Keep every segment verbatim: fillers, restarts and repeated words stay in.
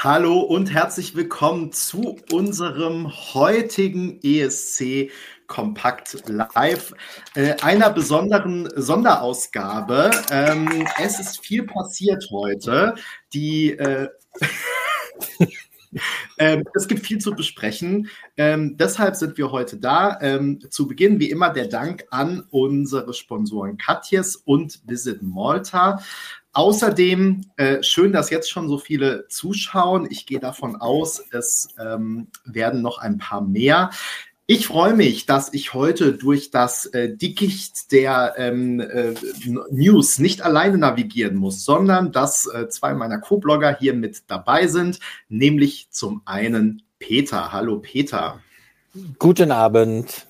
Hallo und herzlich willkommen zu unserem heutigen E S C Kompakt Live, äh, einer besonderen Sonderausgabe. Ähm, es ist viel passiert heute. Die äh, Ähm, es gibt viel zu besprechen. Ähm, deshalb sind wir heute da. Ähm, zu Beginn, wie immer, der Dank an unsere Sponsoren Katjes und Visit Malta. Außerdem, äh, schön, dass jetzt schon so viele zuschauen. Ich gehe davon aus, es ähm, werden noch ein paar mehr. Ich freue mich, dass ich heute durch das äh, Dickicht der ähm, äh, News nicht alleine navigieren muss, sondern dass äh, zwei meiner Co-Blogger hier mit dabei sind, nämlich zum einen Peter. Hallo Peter. Guten Abend.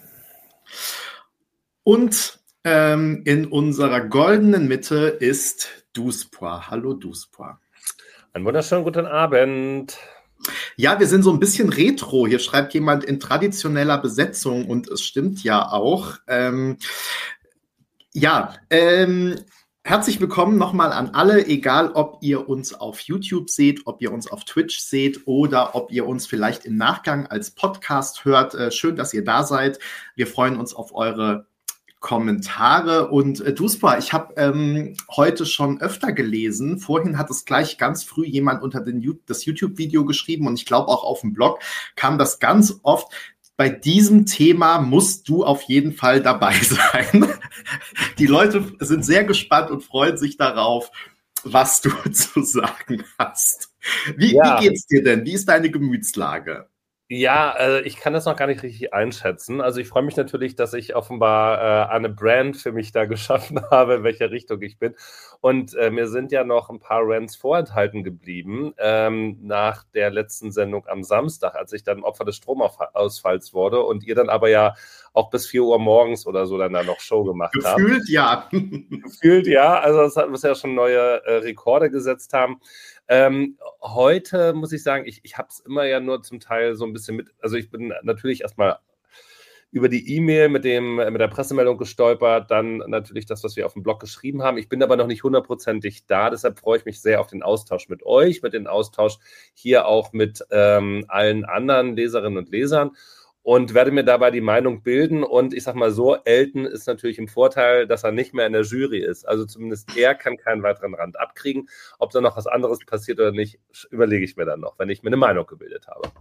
Und ähm, in unserer goldenen Mitte ist Duspoir. Hallo Duspoir. Einen wunderschönen guten Abend. Ja, wir sind so ein bisschen retro. Hier schreibt jemand in traditioneller Besetzung und es stimmt ja auch. Ähm, ja, ähm, herzlich willkommen nochmal an alle, egal ob ihr uns auf YouTube seht, ob ihr uns auf Twitch seht oder ob ihr uns vielleicht im Nachgang als Podcast hört. Äh, schön, dass ihr da seid. Wir freuen uns auf eure Kommentare. Und äh, Duspoir, ich habe ähm, heute schon öfter gelesen. Vorhin hat es gleich ganz früh jemand unter den, das YouTube-Video geschrieben und ich glaube auch auf dem Blog kam das ganz oft. Bei diesem Thema musst du auf jeden Fall dabei sein. Die Leute sind sehr gespannt und freuen sich darauf, was du zu sagen hast. Wie, ja. wie geht's dir denn? Wie ist deine Gemütslage? Ja, äh, ich kann das noch gar nicht richtig einschätzen. Also ich freue mich natürlich, dass ich offenbar äh, eine Brand für mich da geschaffen habe, in welcher Richtung ich bin. Und äh, mir sind ja noch ein paar Rants vorenthalten geblieben ähm, nach der letzten Sendung am Samstag, als ich dann Opfer des Stromausfalls wurde und ihr dann aber ja auch bis vier Uhr morgens oder so dann da noch Show gemacht habt. Gefühlt ja. Gefühlt ja, also das hat uns ja schon neue äh, Rekorde gesetzt haben. Ähm, heute muss ich sagen, ich, ich habe es immer ja nur zum Teil so ein bisschen mit, also ich bin natürlich erstmal über die E-Mail mit dem mit der Pressemeldung gestolpert, dann natürlich das, was wir auf dem Blog geschrieben haben. Ich bin aber noch nicht hundertprozentig da, deshalb freue ich mich sehr auf den Austausch mit euch, mit den Austausch hier auch mit ähm, allen anderen Leserinnen und Lesern. Und werde mir dabei die Meinung bilden. Und ich sag mal so, Elton ist natürlich im Vorteil, dass er nicht mehr in der Jury ist. Also zumindest er kann keinen weiteren Rand abkriegen. Ob da noch was anderes passiert oder nicht, überlege ich mir dann noch, wenn ich mir eine Meinung gebildet habe.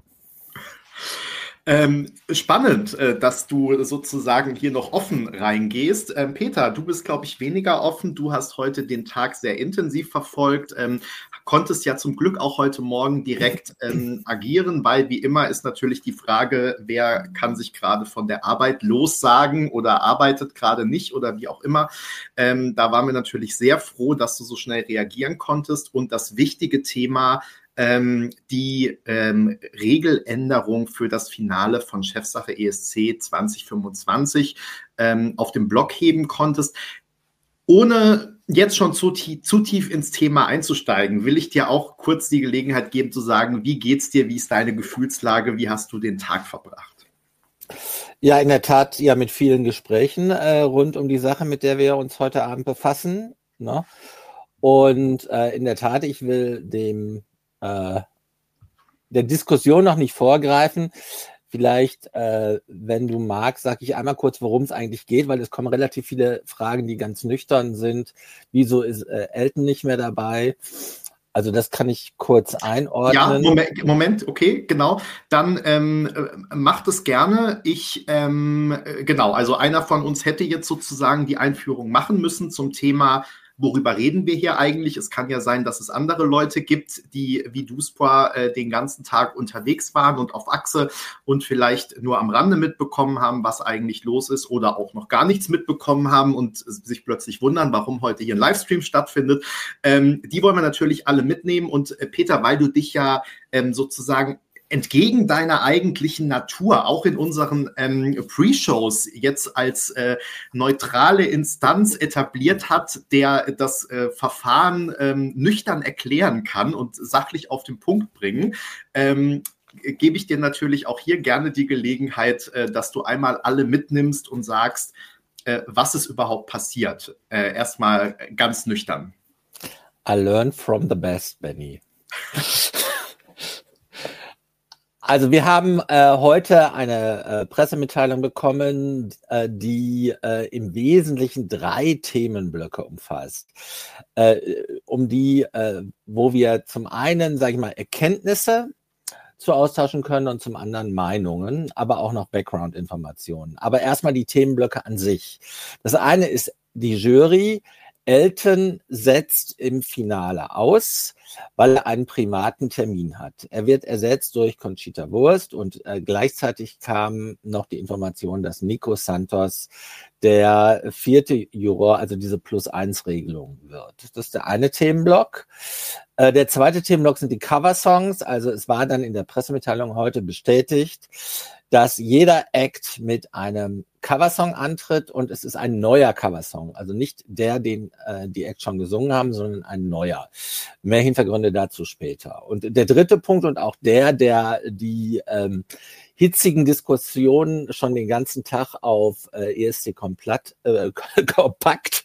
Ähm, spannend, äh, dass du sozusagen hier noch offen reingehst. Ähm, Peter, du bist, glaube ich, weniger offen. Du hast heute den Tag sehr intensiv verfolgt, ähm, konntest ja zum Glück auch heute Morgen direkt ähm, agieren, weil wie immer ist natürlich die Frage, wer kann sich gerade von der Arbeit lossagen oder arbeitet gerade nicht oder wie auch immer. Ähm, da waren wir natürlich sehr froh, dass du so schnell reagieren konntest und das wichtige Thema Ähm, die ähm, Regeländerung für das Finale von Chefsache E S C zwanzig fünfundzwanzig ähm, auf dem Blog heben konntest. Ohne jetzt schon zu, zu tief ins Thema einzusteigen, will ich dir auch kurz die Gelegenheit geben zu sagen, wie geht's dir, wie ist deine Gefühlslage, wie hast du den Tag verbracht? Ja, in der Tat, ja, mit vielen Gesprächen äh, rund um die Sache, mit der wir uns heute Abend befassen. Ne? Und äh, in der Tat, ich will dem äh, der Diskussion noch nicht vorgreifen. Vielleicht, äh, wenn du magst, sage ich einmal kurz, worum es eigentlich geht, weil es kommen relativ viele Fragen, die ganz nüchtern sind. Wieso ist äh, Elton nicht mehr dabei? Also das kann ich kurz einordnen. Ja, Moment, Moment okay, genau. Dann ähm, macht es gerne. Ich, ähm, genau, also einer von uns hätte jetzt sozusagen die Einführung machen müssen zum Thema, worüber reden wir hier eigentlich? Es kann ja sein, dass es andere Leute gibt, die wie Duspoir äh, den ganzen Tag unterwegs waren und auf Achse und vielleicht nur am Rande mitbekommen haben, was eigentlich los ist oder auch noch gar nichts mitbekommen haben und sich plötzlich wundern, warum heute hier ein Livestream stattfindet. Ähm, die wollen wir natürlich alle mitnehmen und äh, Peter, weil du dich ja ähm, sozusagen entgegen deiner eigentlichen Natur, auch in unseren ähm, Pre-Shows jetzt als äh, neutrale Instanz etabliert hat, der das äh, Verfahren ähm, nüchtern erklären kann und sachlich auf den Punkt bringen, ähm, gebe ich dir natürlich auch hier gerne die Gelegenheit, äh, dass du einmal alle mitnimmst und sagst, äh, was ist überhaupt passiert. Äh, erstmal ganz nüchtern. I learned from the best, Benny. Also wir haben äh, heute eine äh, Pressemitteilung bekommen, äh, die äh, im Wesentlichen drei Themenblöcke umfasst, äh, um die, äh, wo wir zum einen, sage ich mal, Erkenntnisse zu austauschen können und zum anderen Meinungen, aber auch noch Background-Informationen. Aber erstmal die Themenblöcke an sich. Das eine ist die Jury. Elton setzt im Finale aus, weil er einen privaten Termin hat. Er wird ersetzt durch Conchita Wurst und äh, gleichzeitig kam noch die Information, dass Nico Santos der vierte Juror, also diese Plus-eins-Regelung wird. Das ist der eine Themenblock. Äh, der zweite Themenblock sind die Coversongs. Also es war dann in der Pressemitteilung heute bestätigt, dass jeder Act mit einem Coversong antritt und es ist ein neuer Coversong. Also nicht der, den äh, die Act schon gesungen haben, sondern ein neuer. Mehr Hintergründe dazu später. Und der dritte Punkt und auch der, der die ähm, hitzigen Diskussionen schon den ganzen Tag auf äh, E S C Komplett, äh, kompakt,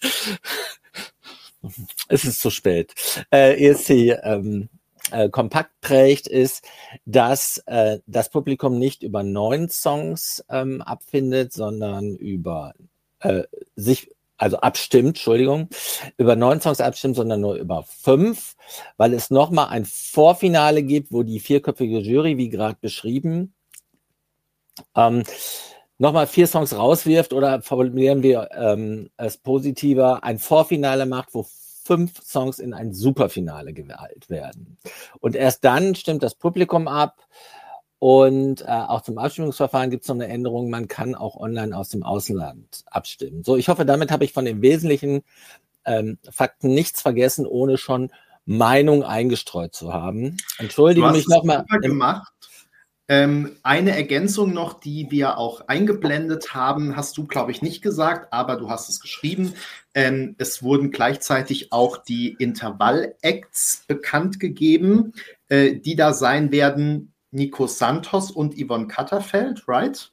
es ist zu spät, äh, E S C ähm, äh, kompakt prägt, ist, dass äh, das Publikum nicht über neun Songs ähm, abfindet, sondern über äh, sich, also abstimmt, Entschuldigung, über neun Songs abstimmt, sondern nur über fünf, weil es nochmal ein Vorfinale gibt, wo die vierköpfige Jury, wie gerade beschrieben, ähm, nochmal vier Songs rauswirft oder formulieren wir ähm, es positiver, ein Vorfinale macht, wo fünf Songs in ein Superfinale gewählt werden. Und erst dann stimmt das Publikum ab und äh, auch zum Abstimmungsverfahren gibt es noch eine Änderung, man kann auch online aus dem Ausland abstimmen. So, ich hoffe, damit habe ich von den wesentlichen ähm, Fakten nichts vergessen, ohne schon Meinung eingestreut zu haben. Entschuldige mich nochmal. gemacht. Ähm, eine Ergänzung noch, die wir auch eingeblendet haben, hast du, glaube ich, nicht gesagt, aber du hast es geschrieben. Ähm, es wurden gleichzeitig auch die Intervall-Acts bekannt gegeben, äh, die da sein werden, Nico Santos und Yvonne Katterfeld, right?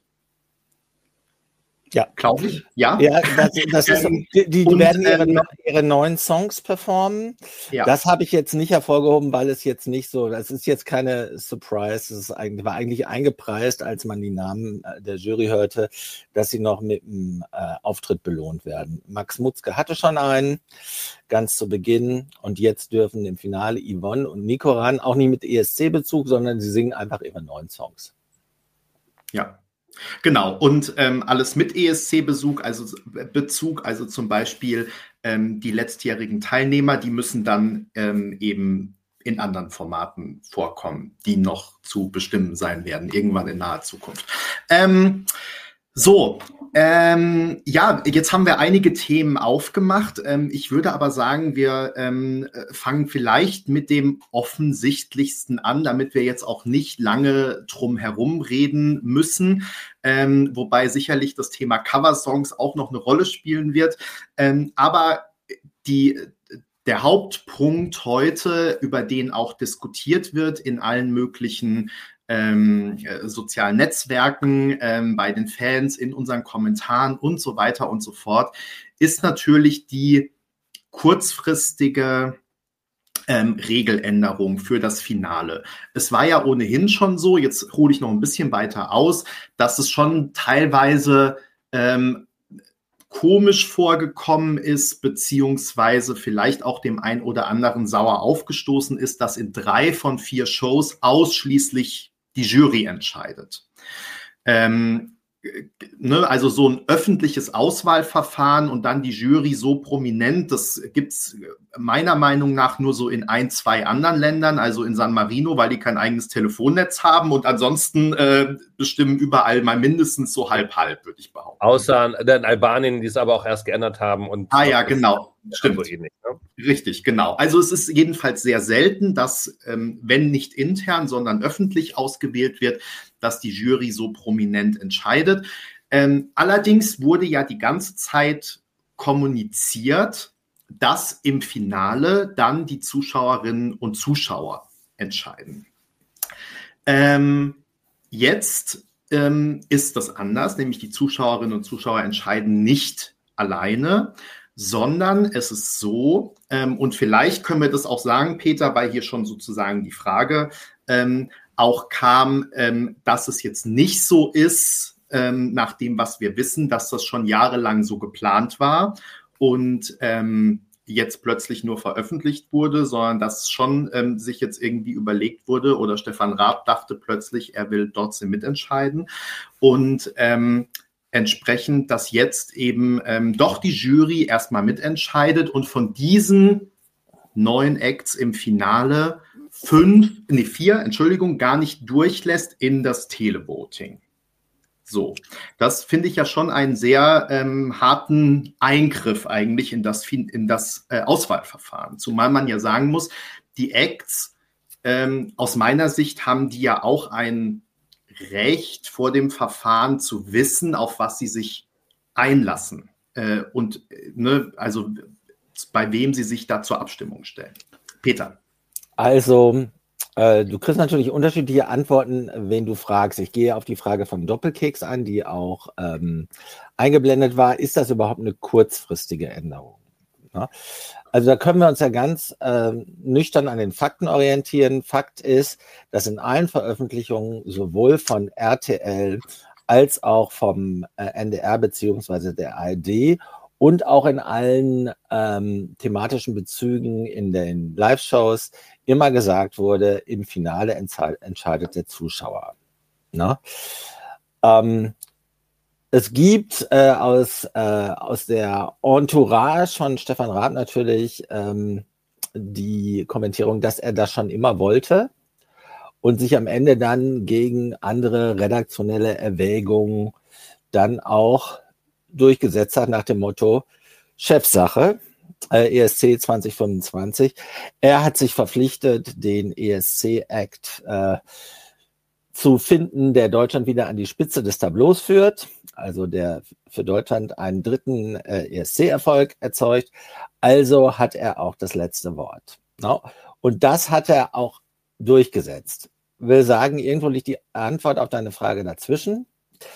Ja, glaube ich. Ja, ja das, das ist, die, die und, werden ihre, ähm, ihre neuen Songs performen. Ja. Das habe ich jetzt nicht hervorgehoben, weil es jetzt nicht so, das ist jetzt keine Surprise. Es ist eigentlich, war eigentlich eingepreist, als man die Namen der Jury hörte, dass sie noch mit einem äh, Auftritt belohnt werden. Max Mutzke hatte schon einen, ganz zu Beginn. Und jetzt dürfen im Finale Yvonne und Nico ran, auch nicht mit E S C-Bezug, sondern sie singen einfach ihre neuen Songs. Ja. Genau, und ähm, alles mit E S C-Bezug, also Bezug, also zum Beispiel ähm, die letztjährigen Teilnehmer, die müssen dann ähm, eben in anderen Formaten vorkommen, die noch zu bestimmen sein werden, irgendwann in naher Zukunft. Ähm, so, ähm, ja, jetzt haben wir einige Themen aufgemacht. Ähm, ich würde aber sagen, wir ähm, fangen vielleicht mit dem offensichtlichsten an, damit wir jetzt auch nicht lange drum herum reden müssen. Ähm, wobei sicherlich das Thema Coversongs auch noch eine Rolle spielen wird. Ähm, aber die, der Hauptpunkt heute, über den auch diskutiert wird in allen möglichen ähm, sozialen Netzwerken, ähm, bei den Fans, in unseren Kommentaren und so weiter und so fort, ist natürlich die kurzfristige Ähm, Regeländerung für das Finale. Es war ja ohnehin schon so, jetzt hole ich noch ein bisschen weiter aus, dass es schon teilweise ähm, komisch vorgekommen ist, beziehungsweise vielleicht auch dem einen oder anderen sauer aufgestoßen ist, dass in drei von vier Shows ausschließlich die Jury entscheidet. Ähm, Ne, also so ein öffentliches Auswahlverfahren und dann die Jury so prominent, das gibt es meiner Meinung nach nur so in ein, zwei anderen Ländern, also in San Marino, weil die kein eigenes Telefonnetz haben und ansonsten äh, bestimmen überall mal mindestens so halb-halb, würde ich behaupten. Außer in Albanien, die es aber auch erst geändert haben. Und ah ja, genau, stimmt. Eh nicht, ne? Richtig, genau. Also es ist jedenfalls sehr selten, dass, ähm, wenn nicht intern, sondern öffentlich ausgewählt wird, dass die Jury so prominent entscheidet. Ähm, allerdings wurde ja die ganze Zeit kommuniziert, dass im Finale dann die Zuschauerinnen und Zuschauer entscheiden. Ähm, jetzt ähm, ist das anders, nämlich die Zuschauerinnen und Zuschauer entscheiden nicht alleine, sondern es ist so, ähm, und vielleicht können wir das auch sagen, Peter, weil hier schon sozusagen die Frage ähm, auch kam, ähm, dass es jetzt nicht so ist, ähm, nach dem, was wir wissen, dass das schon jahrelang so geplant war und ähm, jetzt plötzlich nur veröffentlicht wurde, sondern dass schon ähm, sich jetzt irgendwie überlegt wurde oder Stefan Raab dachte plötzlich, er will trotzdem mitentscheiden und ähm, entsprechend, dass jetzt eben ähm, doch die Jury erstmal mitentscheidet und von diesen neun Acts im Finale fünf, nee, vier, Entschuldigung, gar nicht durchlässt in das Televoting. So, das finde ich ja schon einen sehr ähm, harten Eingriff eigentlich in das, in das äh, Auswahlverfahren. Zumal man ja sagen muss, die Acts, ähm, aus meiner Sicht haben die ja auch ein Recht vor dem Verfahren zu wissen, auf was sie sich einlassen. Äh, und ne, also bei wem sie sich da zur Abstimmung stellen. Peter. Also, äh, du kriegst natürlich unterschiedliche Antworten, wen du fragst. Ich gehe auf die Frage von Doppelkeks an, die auch ähm, eingeblendet war. Ist das überhaupt eine kurzfristige Änderung? Ja? Also da können wir uns ja ganz äh, nüchtern an den Fakten orientieren. Fakt ist, dass in allen Veröffentlichungen sowohl von R T L als auch vom äh, N D R beziehungsweise der A R D und auch in allen ähm, thematischen Bezügen in den Live-Shows immer gesagt wurde, im Finale entsche- entscheidet der Zuschauer. Na? Ähm, es gibt äh, aus, äh, aus der Entourage von Stefan Raab natürlich ähm, die Kommentierung, dass er das schon immer wollte und sich am Ende dann gegen andere redaktionelle Erwägungen dann auch durchgesetzt hat nach dem Motto Chefsache, äh, E S C zwanzig fünfundzwanzig. Er hat sich verpflichtet, den E S C-Act äh, zu finden, der Deutschland wieder an die Spitze des Tableaus führt, also der für Deutschland einen dritten äh, E S C-Erfolg erzeugt. Also hat er auch das letzte Wort. No? Und das hat er auch durchgesetzt. Will sagen, irgendwo liegt die Antwort auf deine Frage dazwischen.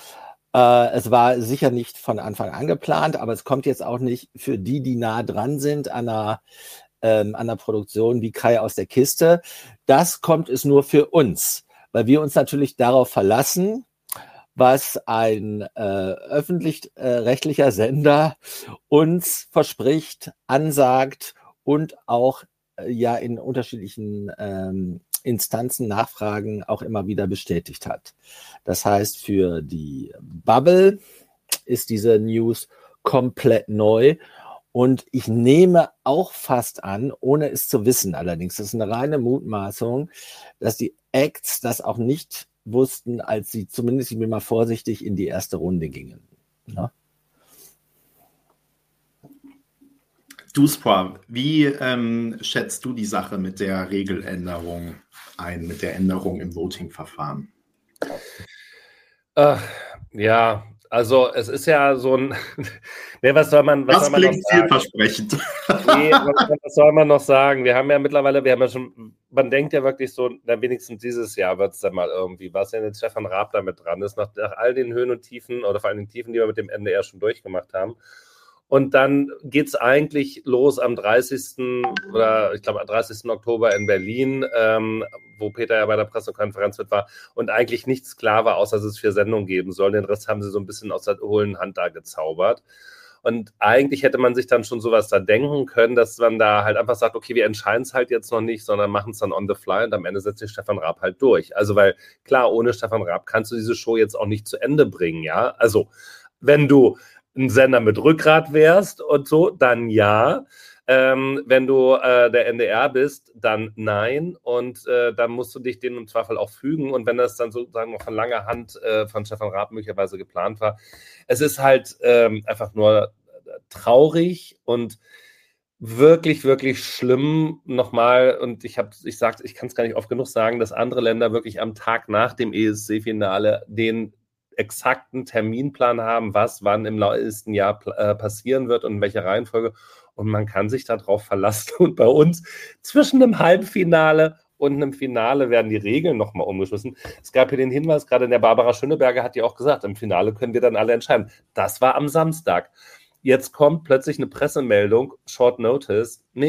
Äh, es war sicher nicht von Anfang an geplant, aber es kommt jetzt auch nicht für die, die nah dran sind an einer, ähm, an einer Produktion wie Kai aus der Kiste. Das kommt es nur für uns, weil wir uns natürlich darauf verlassen, was ein äh, öffentlich-rechtlicher äh, Sender uns verspricht, ansagt und auch äh, ja in unterschiedlichen ähm, Instanzen, Nachfragen auch immer wieder bestätigt hat. Das heißt, für die Bubble ist diese News komplett neu und ich nehme auch fast an, ohne es zu wissen allerdings, das ist eine reine Mutmaßung, dass die Acts das auch nicht wussten, als sie zumindest, ich bin mal vorsichtig, in die erste Runde gingen. Ja? Duspra, wie ähm, schätzt du die Sache mit der Regeländerung ein, mit der Änderung im Voting-Verfahren? Äh, ja, also es ist ja so ein... nee, was soll man, was das soll man klingt noch sagen? vielversprechend. Nee, was, was soll man noch sagen? Wir haben ja mittlerweile, wir haben ja schon, man denkt ja wirklich so, na, wenigstens dieses Jahr wird es dann mal irgendwie, was ja jetzt Stefan Raab damit dran ist, nach, nach all den Höhen und Tiefen oder vor allem den Tiefen, die wir mit dem N D R schon durchgemacht haben. Und dann geht es eigentlich los am dreißigsten oder ich glaube am dreißigsten Oktober in Berlin, ähm, wo Peter ja bei der Pressekonferenz mit war und eigentlich nichts klar war, außer dass es vier Sendungen geben soll. Den Rest haben sie so ein bisschen aus der hohlen Hand da gezaubert. Und eigentlich hätte man sich dann schon sowas da denken können, dass man da halt einfach sagt, okay, wir entscheiden es halt jetzt noch nicht, sondern machen es dann on the fly und am Ende setzt sich Stefan Raab halt durch. Also weil, klar, ohne Stefan Raab kannst du diese Show jetzt auch nicht zu Ende bringen, ja. Also, wenn du ein Sender mit Rückgrat wärst und so, dann ja. Ähm, wenn du äh, der N D R bist, dann nein. Und äh, dann musst du dich denen im Zweifel auch fügen. Und wenn das dann sozusagen noch von langer Hand äh, von Stefan Raab möglicherweise geplant war, es ist halt ähm, einfach nur traurig und wirklich, wirklich schlimm nochmal. Und ich habe, ich sag's, ich kann es gar nicht oft genug sagen, dass andere Länder wirklich am Tag nach dem E S C-Finale den exakten Terminplan haben, was wann im nächsten Jahr äh, passieren wird und in welcher Reihenfolge. Und man kann sich darauf verlassen. Und bei uns zwischen einem Halbfinale und einem Finale werden die Regeln nochmal umgeschmissen. Es gab hier den Hinweis, gerade in der Barbara Schöneberger hat ja auch gesagt, im Finale können wir dann alle entscheiden. Das war am Samstag. Jetzt kommt plötzlich eine Pressemeldung, Short Notice. Nee,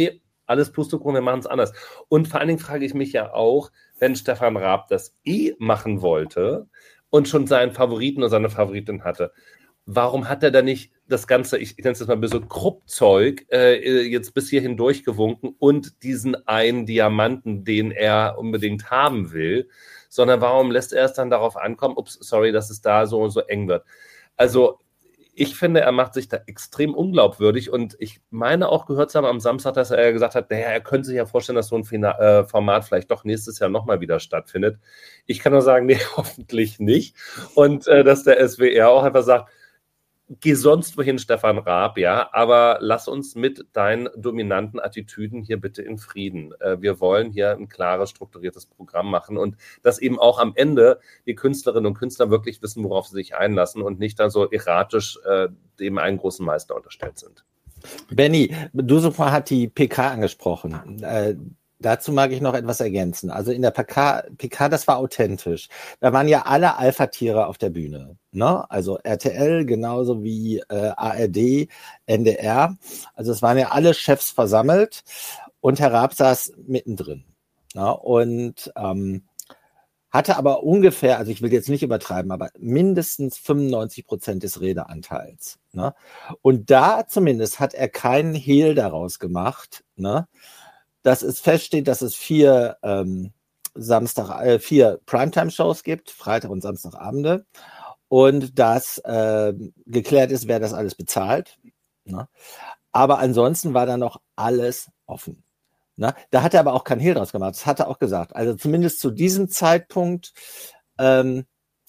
alles Pustekuchen, wir machen es anders. Und vor allen Dingen frage ich mich ja auch, wenn Stefan Raab das eh machen wollte und schon seinen Favoriten oder seine Favoritin hatte, warum hat er da nicht das ganze, ich, ich nenne es jetzt mal ein bisschen Kruppzeug, äh, jetzt bis hierhin durchgewunken und diesen einen Diamanten, den er unbedingt haben will, sondern warum lässt er es dann darauf ankommen, ups, sorry, dass es da so so eng wird. Also ich finde, er macht sich da extrem unglaubwürdig und ich meine auch gehört zu haben am Samstag, dass er gesagt hat, naja, er könnte sich ja vorstellen, dass so ein Fina- äh, Format vielleicht doch nächstes Jahr nochmal wieder stattfindet. Ich kann nur sagen, nee, hoffentlich nicht. Und äh, dass der S W R auch einfach sagt, geh sonst wohin, Stefan Raab, ja, aber lass uns mit deinen dominanten Attitüden hier bitte in Frieden. Äh, wir wollen hier ein klares, strukturiertes Programm machen und dass eben auch am Ende die Künstlerinnen und Künstler wirklich wissen, worauf sie sich einlassen und nicht dann so erratisch äh, dem einen großen Meister unterstellt sind. Benni, Dusufa hat die P K angesprochen. Äh, Dazu mag ich noch etwas ergänzen. Also in der P K, P K, das war authentisch. Da waren ja alle Alpha-Tiere auf der Bühne. Ne? Also R T L genauso wie äh, A R D, N D R. Also es waren ja alle Chefs versammelt und Herr Raab saß mittendrin. Ja? Und ähm, hatte aber ungefähr, also ich will jetzt nicht übertreiben, aber mindestens fünfundneunzig Prozent des Redeanteils. Ne? Und da zumindest hat er keinen Hehl daraus gemacht, ne? Dass es feststeht, dass es vier ähm, Samstag, äh, vier Primetime-Shows gibt, Freitag und Samstagabende, und dass äh, geklärt ist, wer das alles bezahlt. Ne? Aber ansonsten war da noch alles offen. Ne? Da hat er aber auch kein Hehl draus gemacht. Das hat er auch gesagt. Also zumindest zu diesem Zeitpunkt ähm,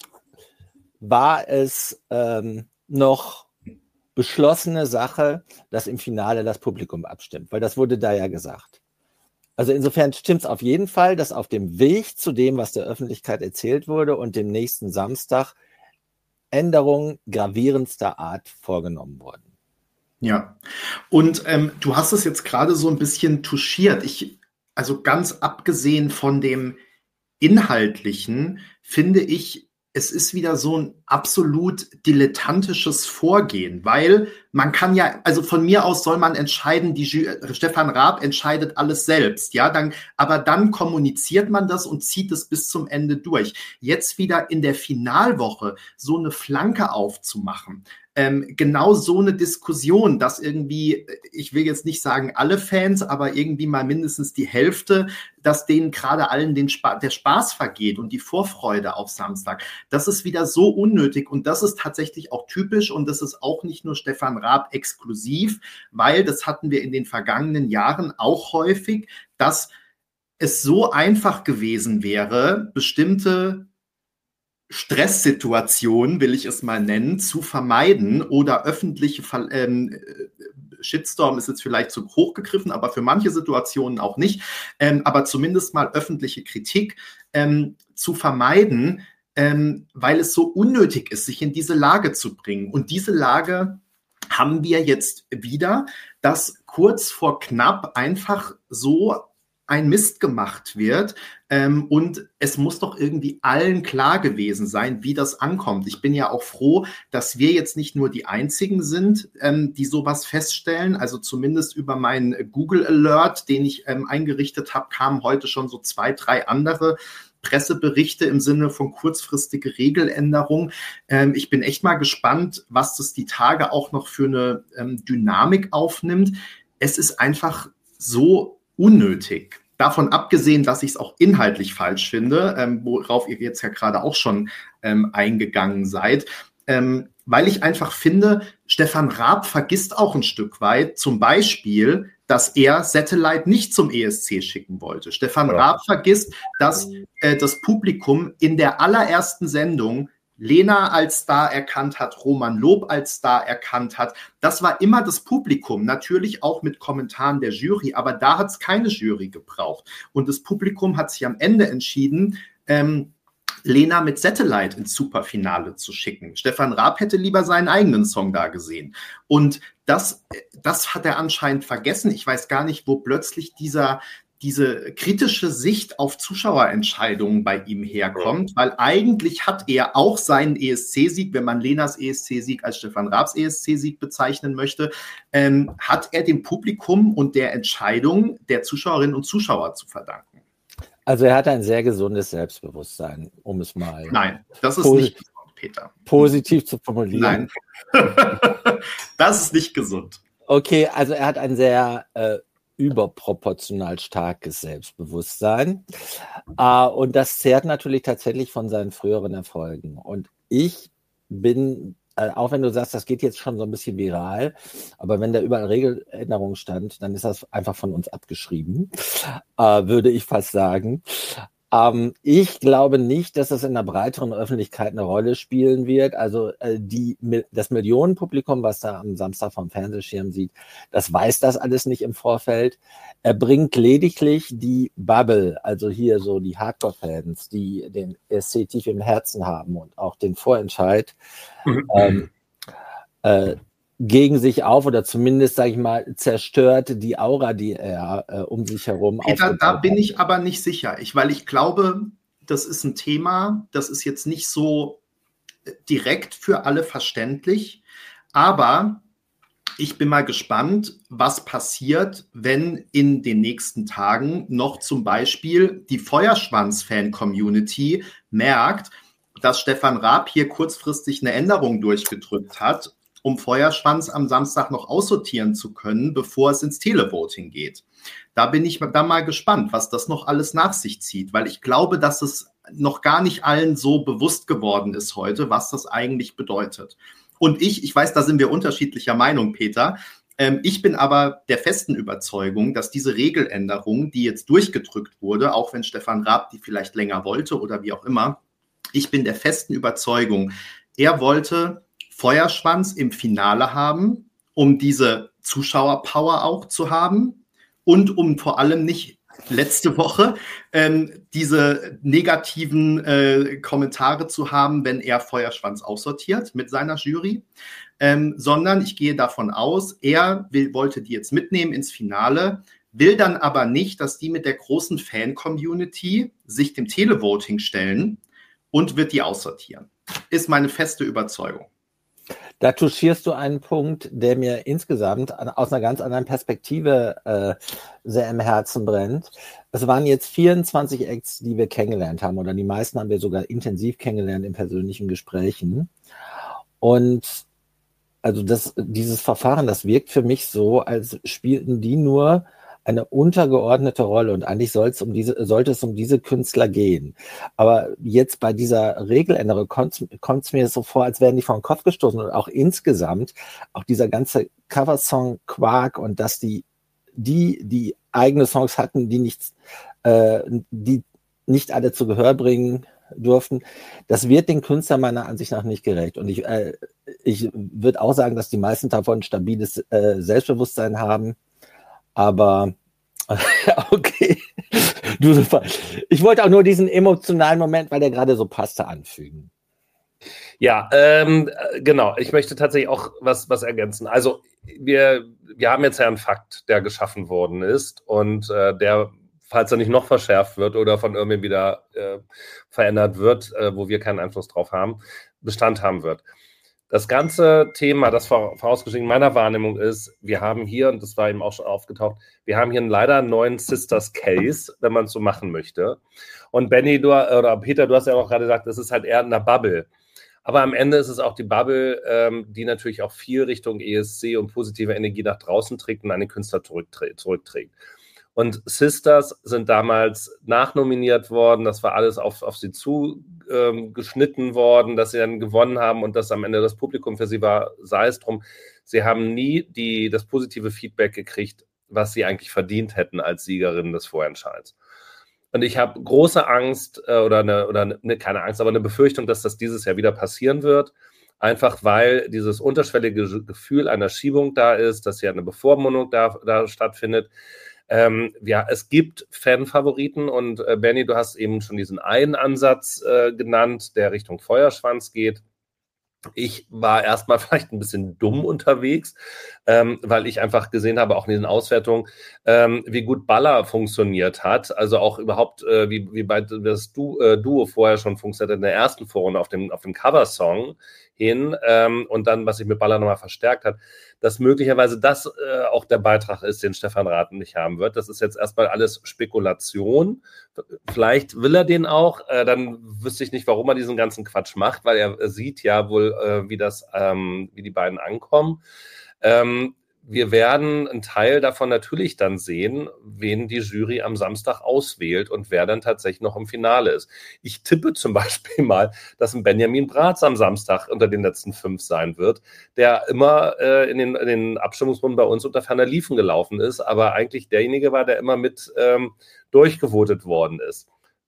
war es ähm, noch beschlossene Sache, dass im Finale das Publikum abstimmt, weil das wurde da ja gesagt. Also insofern stimmt es auf jeden Fall, dass auf dem Weg zu dem, was der Öffentlichkeit erzählt wurde und dem nächsten Samstag Änderungen gravierendster Art vorgenommen wurden. Ja, und ähm, du hast es jetzt gerade so ein bisschen touchiert. Ich, also ganz abgesehen von dem Inhaltlichen, finde ich, es ist wieder so ein absolut dilettantisches Vorgehen, weil man kann ja, also von mir aus soll man entscheiden, die Ju- Stefan Raab entscheidet alles selbst, ja, dann, aber dann kommuniziert man das und zieht es bis zum Ende durch. Jetzt wieder in der Finalwoche so eine Flanke aufzumachen, ähm, genau so eine Diskussion, dass irgendwie, ich will jetzt nicht sagen alle Fans, aber irgendwie mal mindestens die Hälfte, dass denen gerade allen den Spa- der Spaß vergeht und die Vorfreude auf Samstag. Das ist wieder so unnötig und das ist tatsächlich auch typisch und das ist auch nicht nur Stefan Raab exklusiv, weil das hatten wir in den vergangenen Jahren auch häufig, dass es so einfach gewesen wäre, bestimmte Stresssituationen, will ich es mal nennen, zu vermeiden oder öffentliche Ver- ähm, Shitstorm ist jetzt vielleicht zu hoch gegriffen, aber für manche Situationen auch nicht, ähm, aber zumindest mal öffentliche Kritik ähm, zu vermeiden, ähm, weil es so unnötig ist, sich in diese Lage zu bringen. Und diese Lage haben wir jetzt wieder, dass kurz vor knapp einfach so ein Mist gemacht wird, ähm, und es muss doch irgendwie allen klar gewesen sein, wie das ankommt. Ich bin ja auch froh, dass wir jetzt nicht nur die Einzigen sind, ähm, die sowas feststellen. Also zumindest über meinen Google Alert, den ich ähm, eingerichtet habe, kamen heute schon so zwei, drei andere Presseberichte im Sinne von kurzfristige Regeländerung. Ähm, ich bin echt mal gespannt, was das die Tage auch noch für eine ähm, Dynamik aufnimmt. Es ist einfach so unnötig. Davon abgesehen, dass ich es auch inhaltlich falsch finde, ähm, worauf ihr jetzt ja gerade auch schon ähm, eingegangen seid, ähm, weil ich einfach finde, Stefan Raab vergisst auch ein Stück weit zum Beispiel, dass er Satellite nicht zum E S C schicken wollte. Stefan Raab vergisst, dass äh, das Publikum in der allerersten Sendung Lena als Star erkannt hat, Roman Lob als Star erkannt hat. Das war immer das Publikum, natürlich auch mit Kommentaren der Jury, aber da hat es keine Jury gebraucht. Und das Publikum hat sich am Ende entschieden, ähm, Lena mit Satellite ins Superfinale zu schicken. Stefan Raab hätte lieber seinen eigenen Song da gesehen. Und das, das hat er anscheinend vergessen. Ich weiß gar nicht, wo plötzlich dieser diese kritische Sicht auf Zuschauerentscheidungen bei ihm herkommt, weil eigentlich hat er auch seinen E S C-Sieg, wenn man Lenas E S C-Sieg als Stefan Raabs E S C-Sieg bezeichnen möchte, ähm, hat er dem Publikum und der Entscheidung der Zuschauerinnen und Zuschauer zu verdanken. Also er hat ein sehr gesundes Selbstbewusstsein, um es mal Nein, das ist posi- nicht gesund, Peter. positiv zu formulieren. Nein, das ist nicht gesund. Okay, also er hat ein sehr äh, überproportional starkes Selbstbewusstsein. Äh, und das zehrt natürlich tatsächlich von seinen früheren Erfolgen. Und ich bin, äh, auch wenn du sagst, das geht jetzt schon so ein bisschen viral, aber wenn da überall Regeländerung stand, dann ist das einfach von uns abgeschrieben, äh, würde ich fast sagen. Ähm, ich glaube nicht, dass das in der breiteren Öffentlichkeit eine Rolle spielen wird. Also äh, die, das Millionenpublikum, was da am Samstag vom Fernsehschirm sieht, das weiß das alles nicht im Vorfeld. Er bringt lediglich die Bubble, also hier so die Hardcore-Fans, die den E S C tief im Herzen haben und auch den Vorentscheid, ähm, äh, gegen sich auf oder zumindest, sage ich mal, zerstört die Aura, die er äh, um sich herum Peter, aufgebaut da hat. bin ich aber nicht sicher, ich, weil ich glaube, das ist ein Thema, das ist jetzt nicht so direkt für alle verständlich, aber ich bin mal gespannt, was passiert, wenn in den nächsten Tagen noch zum Beispiel die Feuerschwanz-Fan-Community merkt, dass Stefan Raab hier kurzfristig eine Änderung durchgedrückt hat, um Feuerschwanz am Samstag noch aussortieren zu können, bevor es ins Televoting geht. Da bin ich dann mal gespannt, was das noch alles nach sich zieht, weil ich glaube, dass es noch gar nicht allen so bewusst geworden ist heute, was das eigentlich bedeutet. Und ich, ich weiß, da sind wir unterschiedlicher Meinung, Peter. Ähm, ich bin aber der festen Überzeugung, dass diese Regeländerung, die jetzt durchgedrückt wurde, auch wenn Stefan Raab die vielleicht länger wollte oder wie auch immer, ich bin der festen Überzeugung, er wollte Feuerschwanz im Finale haben, um diese Zuschauerpower auch zu haben und um vor allem nicht letzte Woche ähm, diese negativen äh, Kommentare zu haben, wenn er Feuerschwanz aussortiert mit seiner Jury, ähm, sondern ich gehe davon aus, er will, wollte die jetzt mitnehmen ins Finale, will dann aber nicht, dass die mit der großen Fan-Community sich dem Televoting stellen und wird die aussortieren. Ist meine feste Überzeugung. Da touchierst du einen Punkt, der mir insgesamt aus einer ganz anderen Perspektive äh, sehr im Herzen brennt. Es waren jetzt vierundzwanzig Acts, die wir kennengelernt haben, oder die meisten haben wir sogar intensiv kennengelernt in persönlichen Gesprächen. Und also das, dieses Verfahren, das wirkt für mich so, als spielten die nur eine untergeordnete Rolle und eigentlich soll es um diese, sollte es um diese Künstler gehen. Aber jetzt bei dieser Regeländerung kommt es mir so vor, als wären die vor den Kopf gestoßen und auch insgesamt, auch dieser ganze Coversong-Quark und dass die, die, die eigene Songs hatten, die nichts, äh, die nicht alle zu Gehör bringen durften, das wird den Künstlern meiner Ansicht nach nicht gerecht. Und ich, äh, ich würde auch sagen, dass die meisten davon stabiles äh, Selbstbewusstsein haben. Aber okay, du super. Ich wollte auch nur diesen emotionalen Moment, weil der gerade so passte, anfügen. Ja, ähm, genau. Ich möchte tatsächlich auch was, was ergänzen. Also wir, wir haben jetzt ja einen Fakt, der geschaffen worden ist und äh, der, falls er nicht noch verschärft wird oder von irgendwem wieder äh, verändert wird, äh, wo wir keinen Einfluss drauf haben, Bestand haben wird. Das ganze Thema, das vorausgeschickt in meiner Wahrnehmung ist, wir haben hier, und das war eben auch schon aufgetaucht, wir haben hier einen leider neuen Sisters Case, wenn man es so machen möchte. Und Benny, du, oder Peter, du hast ja auch gerade gesagt, das ist halt eher in der Bubble. Aber am Ende ist es auch die Bubble, ähm, die natürlich auch viel Richtung E S C und positive Energie nach draußen trägt und an den Künstler zurückträgt. zurückträgt. Und Sisters sind damals nachnominiert worden, das war alles auf, auf sie zugeschnitten ähm, worden, dass sie dann gewonnen haben und dass am Ende das Publikum für sie war, sei es drum. Sie haben nie die, das positive Feedback gekriegt, was sie eigentlich verdient hätten als Siegerin des Vorentscheids. Und ich habe große Angst äh, oder, eine, oder eine, keine Angst, aber eine Befürchtung, dass das dieses Jahr wieder passieren wird. Einfach weil dieses unterschwellige Gefühl einer Schiebung da ist, dass ja eine Bevormundung da, da stattfindet. Ähm, ja, es gibt Fan-Favoriten und äh, Benny, du hast eben schon diesen einen Ansatz äh, genannt, der Richtung Feuerschwanz geht. Ich war erstmal vielleicht ein bisschen dumm unterwegs, ähm, weil ich einfach gesehen habe, auch in den Auswertungen, ähm, wie gut Baller funktioniert hat. Also auch überhaupt, äh, wie, wie bei das du, äh, Duo vorher schon funktioniert in der ersten Vorrunde auf dem, auf dem Coversong hin ähm, und dann, was sich mit Baller nochmal verstärkt hat, dass möglicherweise das äh, auch der Beitrag ist, den Stefan Rath nicht haben wird. Das ist jetzt erstmal alles Spekulation. Vielleicht will er den auch, äh, dann wüsste ich nicht, warum er diesen ganzen Quatsch macht, weil er sieht ja wohl, äh, wie das, ähm, wie die beiden ankommen. Ähm, wir werden einen Teil davon natürlich dann sehen, wen die Jury am Samstag auswählt und wer dann tatsächlich noch im Finale ist. Ich tippe zum Beispiel mal, dass ein Benjamin Bratz am Samstag unter den letzten fünf sein wird, der immer äh, in, den, in den Abstimmungsrunden bei uns unter ferner Liefen gelaufen ist, aber eigentlich derjenige war, der immer mit ähm, durchgevotet worden ist.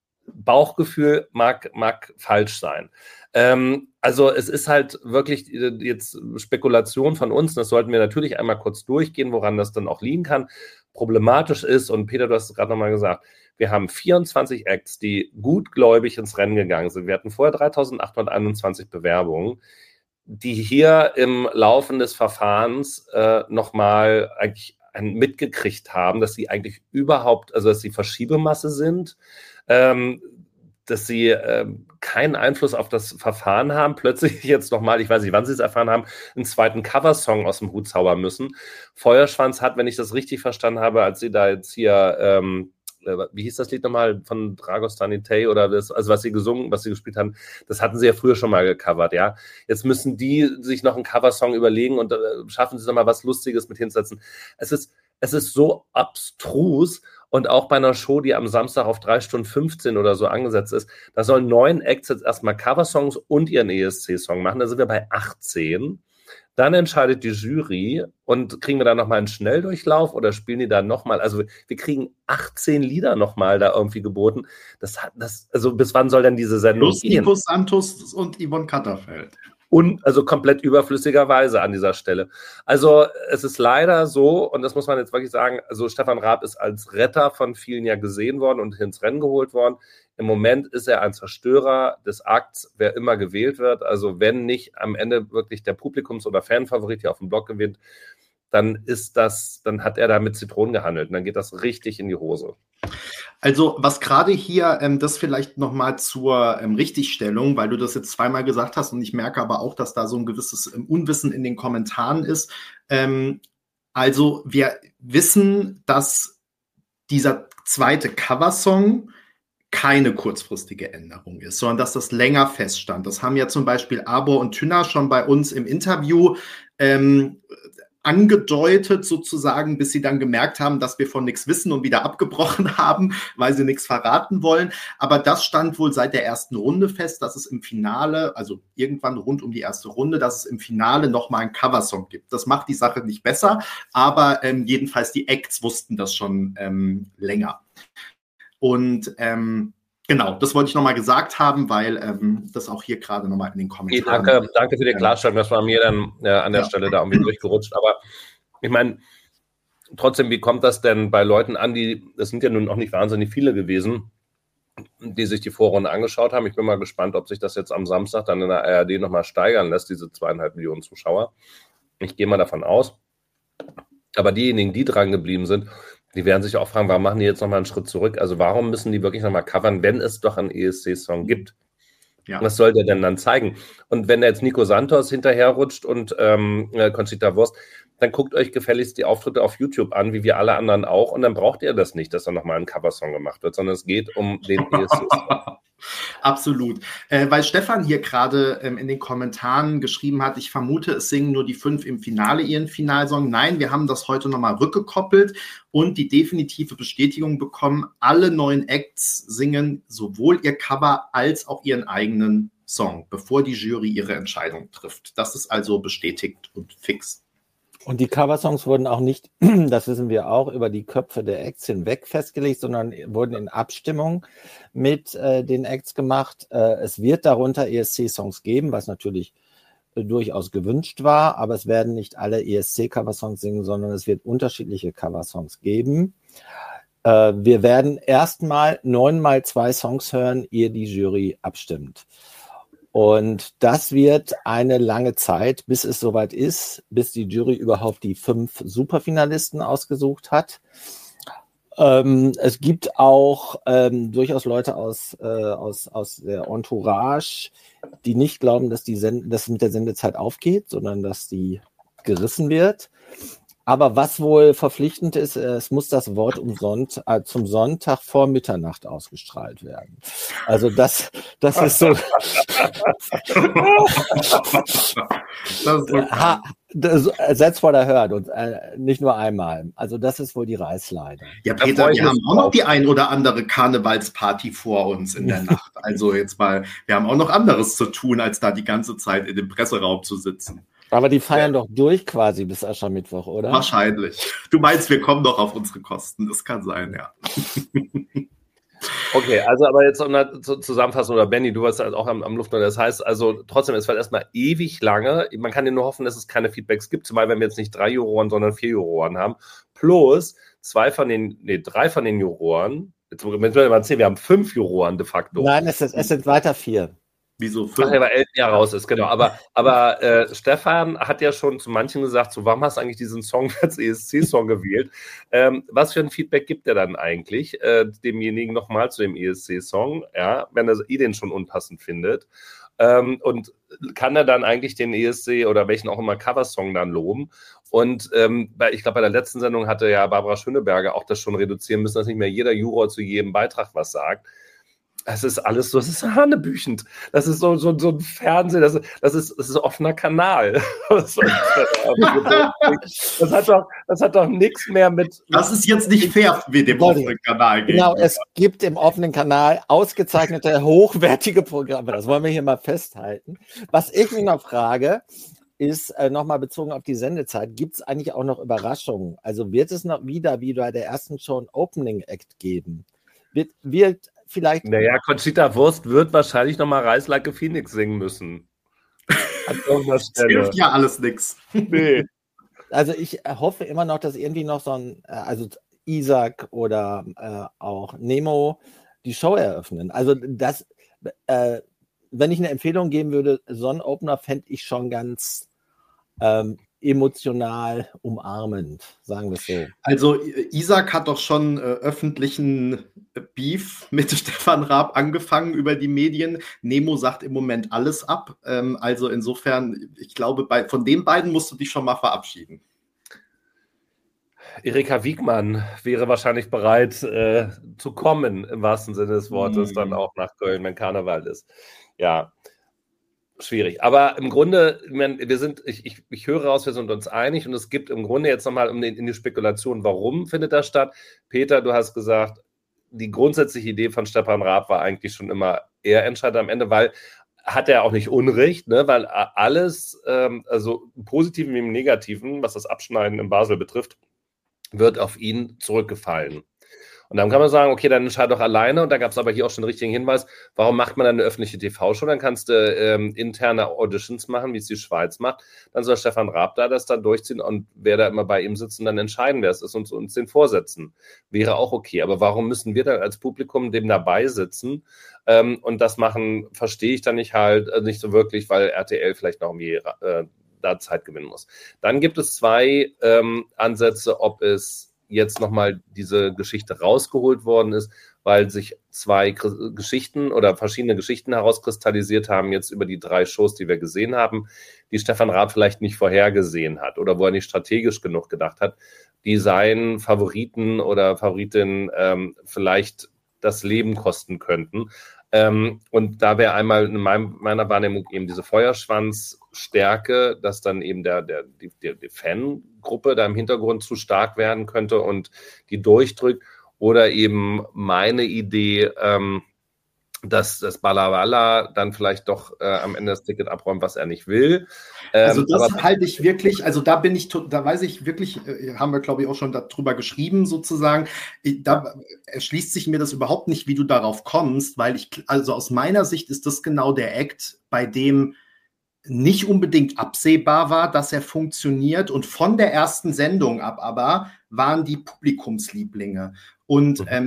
Bauchgefühl mag, mag falsch sein. Ähm, also es ist halt wirklich jetzt Spekulation von uns, das sollten wir natürlich einmal kurz durchgehen, woran das dann auch liegen kann. Problematisch ist, und Peter, du hast es gerade nochmal gesagt, wir haben vierundzwanzig Acts, die gutgläubig ins Rennen gegangen sind. Wir hatten vorher dreitausendachthunderteinundzwanzig Bewerbungen, die hier im Laufe des Verfahrens äh, nochmal eigentlich mitgekriegt haben, dass sie eigentlich überhaupt, also dass sie Verschiebemasse sind, ähm, dass sie ähm, keinen Einfluss auf das Verfahren haben, plötzlich jetzt nochmal, ich weiß nicht, wann sie es erfahren haben, einen zweiten Coversong aus dem Hut zaubern müssen. Feuerschwanz hat, wenn ich das richtig verstanden habe, als sie da jetzt hier, ähm, äh, wie hieß das Lied nochmal, von Dragos Tanitei oder das, also was sie gesungen, was sie gespielt haben, das hatten sie ja früher schon mal gecovert, ja. Jetzt müssen die sich noch einen Coversong überlegen und äh, schaffen sie nochmal was Lustiges mit hinsetzen. Es ist, es ist so abstrus. Und auch bei einer Show, die am Samstag auf drei Stunden fünfzehn oder so angesetzt ist, da sollen neun Acts jetzt erstmal Coversongs und ihren E S C-Song machen. Da sind wir bei achtzehn. Dann entscheidet die Jury und kriegen wir da nochmal einen Schnelldurchlauf oder spielen die da nochmal? Also wir kriegen achtzehn Lieder nochmal da irgendwie geboten. Das hat, das, also bis wann soll denn diese Sendung Plus gehen? Nico Santos und Yvonne Katterfeld. Und also komplett überflüssigerweise an dieser Stelle. Also es ist leider so, und das muss man jetzt wirklich sagen, also Stefan Raab ist als Retter von vielen ja gesehen worden und ins Rennen geholt worden. Im Moment ist er ein Zerstörer des Akts, wer immer gewählt wird. Also wenn nicht am Ende wirklich der Publikums- oder Fanfavorit hier auf dem Block gewinnt, dann ist das, dann hat er da mit Zitronen gehandelt und dann geht das richtig in die Hose. Also was gerade hier, ähm, das vielleicht nochmal zur ähm, Richtigstellung, weil du das jetzt zweimal gesagt hast und ich merke aber auch, dass da so ein gewisses ähm, Unwissen in den Kommentaren ist. Ähm, also wir wissen, dass dieser zweite Coversong keine kurzfristige Änderung ist, sondern dass das länger feststand. Das haben ja zum Beispiel Arbor und Tünner schon bei uns im Interview ähm, angedeutet sozusagen, bis sie dann gemerkt haben, dass wir von nichts wissen und wieder abgebrochen haben, weil sie nichts verraten wollen. Aber das stand wohl seit der ersten Runde fest, dass es im Finale, also irgendwann rund um die erste Runde, dass es im Finale nochmal einen Coversong gibt. Das macht die Sache nicht besser, aber ähm, jedenfalls die Acts wussten das schon ähm, länger. Und ähm, genau, das wollte ich nochmal gesagt haben, weil ähm, das auch hier gerade nochmal in den Kommentaren... Okay, danke, danke für die Klarstellung, das war mir dann äh, an der ja. Stelle da irgendwie durchgerutscht. Aber ich meine, trotzdem, wie kommt das denn bei Leuten an, die, es sind ja nun auch nicht wahnsinnig viele gewesen, die sich die Vorrunde angeschaut haben. Ich bin mal gespannt, ob sich das jetzt am Samstag dann in der A R D nochmal steigern lässt, diese zweieinhalb Millionen Zuschauer. Ich gehe mal davon aus. Aber diejenigen, die dran geblieben sind, die werden sich auch fragen, warum machen die jetzt nochmal einen Schritt zurück? Also warum müssen die wirklich nochmal covern, wenn es doch einen E S C-Song gibt? Ja. Was soll der denn dann zeigen? Und wenn da jetzt Nico Santos hinterherrutscht und ähm, Conchita Wurst, dann guckt euch gefälligst die Auftritte auf YouTube an, wie wir alle anderen auch. Und dann braucht ihr das nicht, dass da nochmal ein Coversong gemacht wird, sondern es geht um den E S C-Song. Absolut. Äh, weil Stefan hier gerade ähm, in den Kommentaren geschrieben hat, ich vermute, es singen nur die fünf im Finale ihren Finalsong. Nein, wir haben das heute nochmal rückgekoppelt und die definitive Bestätigung bekommen, alle neuen Acts singen sowohl ihr Cover als auch ihren eigenen Song, bevor die Jury ihre Entscheidung trifft. Das ist also bestätigt und fix. Und die Coversongs wurden auch nicht, das wissen wir auch, über die Köpfe der Acts hinweg festgelegt, sondern wurden in Abstimmung mit äh, den Acts gemacht. Äh, es wird darunter E S C-Songs geben, was natürlich äh, durchaus gewünscht war, aber es werden nicht alle E S C-Coversongs singen, sondern es wird unterschiedliche Coversongs geben. Äh, wir werden erstmal neunmal zwei Songs hören, ehe die Jury abstimmt. Und das wird eine lange Zeit, bis es soweit ist, bis die Jury überhaupt die fünf Superfinalisten ausgesucht hat. Ähm, es gibt auch ähm, durchaus Leute aus, äh, aus, aus der Entourage, die nicht glauben, dass, die Send- dass es mit der Sendezeit aufgeht, sondern dass die gerissen wird. Aber was wohl verpflichtend ist, es muss das Wort um Sonnt- äh, zum Sonntag vor Mitternacht ausgestrahlt werden. Also das, das ist so. Das ist so ha, das, That's what I heard und äh, nicht nur einmal. Also das ist wohl die Reißleine. Ja, Peter, wir haben auch noch die ein oder andere Karnevalsparty vor uns in der Nacht. Also jetzt mal, wir haben auch noch anderes zu tun, als da die ganze Zeit in dem Presseraum zu sitzen. Aber die feiern ja doch durch quasi bis Aschermittwoch, oder? Wahrscheinlich. Du meinst, wir kommen doch auf unsere Kosten. Das kann sein, ja. Okay, also aber jetzt um eine Zusammenfassung, oder Benni, du warst halt auch am, am Luft, das heißt also trotzdem, es wird erstmal ewig lange, man kann ja nur hoffen, dass es keine Feedbacks gibt, zumal wenn wir jetzt nicht drei Juroren, sondern vier Juroren haben, plus zwei von den, nee, drei von den Juroren, jetzt müssen wir mal sehen, wir haben fünf Juroren de facto. Nein, es, ist, es sind weiter vier. Wieso fünf? Ach, ja, weil Elton ja raus ist, genau. Aber, aber äh, Stefan hat ja schon zu manchen gesagt, so, warum hast du eigentlich diesen Song als E S C-Song gewählt? Ähm, was für ein Feedback gibt er dann eigentlich äh, demjenigen nochmal zu dem E S C-Song, ja, wenn er eh den schon unpassend findet? Ähm, und kann er dann eigentlich den E S C oder welchen auch immer Coversong dann loben? Und ähm, bei, ich glaube, bei der letzten Sendung hatte ja Barbara Schöneberger auch das schon reduzieren müssen, dass nicht mehr jeder Juror zu jedem Beitrag was sagt. Das ist alles so, das ist hanebüchend. Das ist so, so, so ein Fernsehen, das ist, das ist, das ist ein offener Kanal. Das hat doch, das hat doch nichts mehr mit. Das ist jetzt nicht fair wie dem offenen Kanal geht. Genau, es gibt im offenen Kanal ausgezeichnete, hochwertige Programme. Das wollen wir hier mal festhalten. Was ich mich noch frage, ist äh, nochmal bezogen auf die Sendezeit, gibt es eigentlich auch noch Überraschungen? Also wird es noch wieder, wie bei der ersten Show, ein Opening Act geben? Wird, wird vielleicht. Naja, Conchita Wurst wird wahrscheinlich nochmal Rise Like a Phoenix singen müssen. Das hilft ja alles nichts. Nee. Also ich hoffe immer noch, dass irgendwie noch so ein, also Isaac oder äh, auch Nemo die Show eröffnen. Also das, äh, wenn ich eine Empfehlung geben würde, so einen Opener fände ich schon ganz ähm, emotional umarmend, sagen wir es so. Also Isaac hat doch schon äh, öffentlichen Beef mit Stefan Raab angefangen über die Medien. Nemo sagt im Moment alles ab. Ähm, also insofern, ich glaube, bei, von den beiden musst du dich schon mal verabschieden. Erika Wiegmann wäre wahrscheinlich bereit äh, zu kommen, im wahrsten Sinne des Wortes, mm. dann auch nach Köln, wenn Karneval ist. Ja, schwierig. Aber im Grunde, wir sind, ich, ich, ich höre raus, wir sind uns einig und es gibt im Grunde jetzt nochmal um in die Spekulation, warum findet das statt? Peter, du hast gesagt, die grundsätzliche Idee von Stefan Raab war eigentlich schon immer er entscheidet am Ende, weil hat er auch nicht Unrecht, ne? Weil alles, ähm, also im Positiven wie im Negativen, was das Abschneiden in Basel betrifft, wird auf ihn zurückgefallen. Und dann kann man sagen, okay, dann entscheide doch alleine. Und da gab es aber hier auch schon den richtigen Hinweis, warum macht man dann eine öffentliche T V-Show? Dann kannst du ähm, interne Auditions machen, wie es die Schweiz macht. Dann soll Stefan Raab da das dann durchziehen und wer da immer bei ihm sitzt und dann entscheiden, wer es ist und uns den vorsetzen. Wäre auch okay. Aber warum müssen wir dann als Publikum dem dabei sitzen? Ähm, und das machen, verstehe ich dann nicht halt äh, nicht so wirklich, weil R T L vielleicht noch irgendwie äh, da Zeit gewinnen muss. Dann gibt es zwei ähm, Ansätze, ob es jetzt nochmal diese Geschichte rausgeholt worden ist, weil sich zwei Geschichten oder verschiedene Geschichten herauskristallisiert haben, jetzt über die drei Shows, die wir gesehen haben, die Stefan Raab vielleicht nicht vorhergesehen hat oder wo er nicht strategisch genug gedacht hat, die seinen Favoriten oder Favoritinnen ähm, vielleicht das Leben kosten könnten. Ähm, und da wäre einmal in meinem, meiner Wahrnehmung eben diese Feuerschwanzstärke, dass dann eben der, der, die, die Fangruppe da im Hintergrund zu stark werden könnte und die durchdrückt. Oder eben meine Idee, ähm, dass das Balawala dann vielleicht doch äh, am Ende das Ticket abräumt, was er nicht will. Ähm, also das aber halte ich wirklich, also da bin ich, da weiß ich wirklich, äh, haben wir glaube ich auch schon darüber geschrieben sozusagen, ich, da erschließt sich mir das überhaupt nicht, wie du darauf kommst, weil ich, also aus meiner Sicht ist das genau der Act, bei dem nicht unbedingt absehbar war, dass er funktioniert und von der ersten Sendung ab aber waren die Publikumslieblinge und ähm,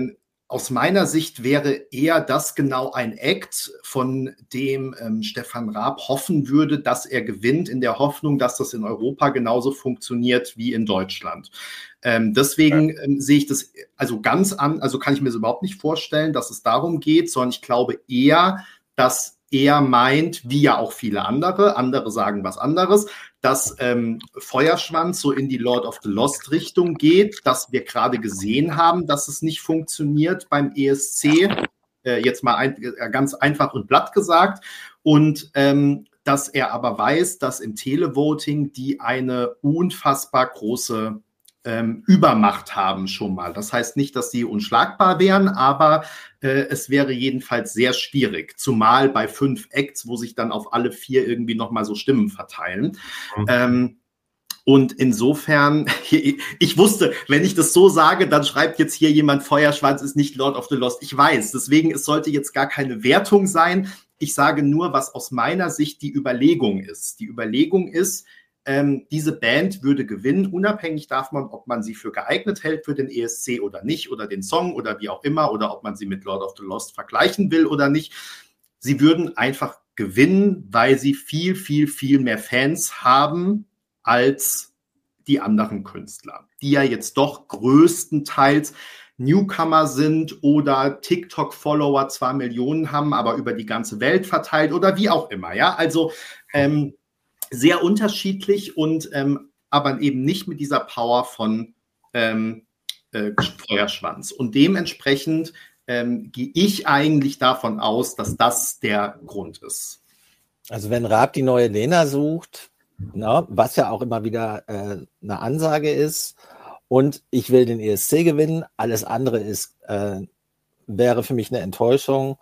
aus meiner Sicht wäre eher das genau ein Act, von dem ähm, Stefan Raab hoffen würde, dass er gewinnt, in der Hoffnung, dass das in Europa genauso funktioniert wie in Deutschland. Ähm, deswegen ähm, sehe ich das also ganz an, also kann ich mir das überhaupt nicht vorstellen, dass es darum geht, sondern ich glaube eher, dass er meint, wie ja auch viele andere, andere sagen was anderes, dass ähm, Feuerschwanz so in die Lord of the Lost Richtung geht, dass wir gerade gesehen haben, dass es nicht funktioniert beim E S C, äh, jetzt mal ein, äh, ganz einfach und platt gesagt, und ähm, dass er aber weiß, dass im Televoting die eine unfassbar große ähm, Übermacht haben schon mal. Das heißt nicht, dass sie unschlagbar wären, aber äh, es wäre jedenfalls sehr schwierig, zumal bei fünf Acts, wo sich dann auf alle vier irgendwie nochmal so Stimmen verteilen. Mhm. Ähm, und insofern, ich wusste, wenn ich das so sage, dann schreibt jetzt hier jemand, Feuerschwanz ist nicht Lord of the Lost. Ich weiß, deswegen, es sollte jetzt gar keine Wertung sein. Ich sage nur, was aus meiner Sicht die Überlegung ist. Die Überlegung ist, Ähm, diese Band würde gewinnen, unabhängig davon, ob man sie für geeignet hält für den E S C oder nicht, oder den Song oder wie auch immer, oder ob man sie mit Lord of the Lost vergleichen will oder nicht. Sie würden einfach gewinnen, weil sie viel, viel, viel mehr Fans haben als die anderen Künstler, die ja jetzt doch größtenteils Newcomer sind oder TikTok-Follower zwar Millionen haben, aber über die ganze Welt verteilt oder wie auch immer. Ja, also ähm, sehr unterschiedlich und ähm, aber eben nicht mit dieser Power von ähm, äh, Feuerschwanz. Und dementsprechend ähm, gehe ich eigentlich davon aus, dass das der Grund ist. Also wenn Raab die neue Lena sucht, na, was ja auch immer wieder äh, eine Ansage ist, und ich will den E S C gewinnen, alles andere ist, äh, wäre für mich eine Enttäuschung.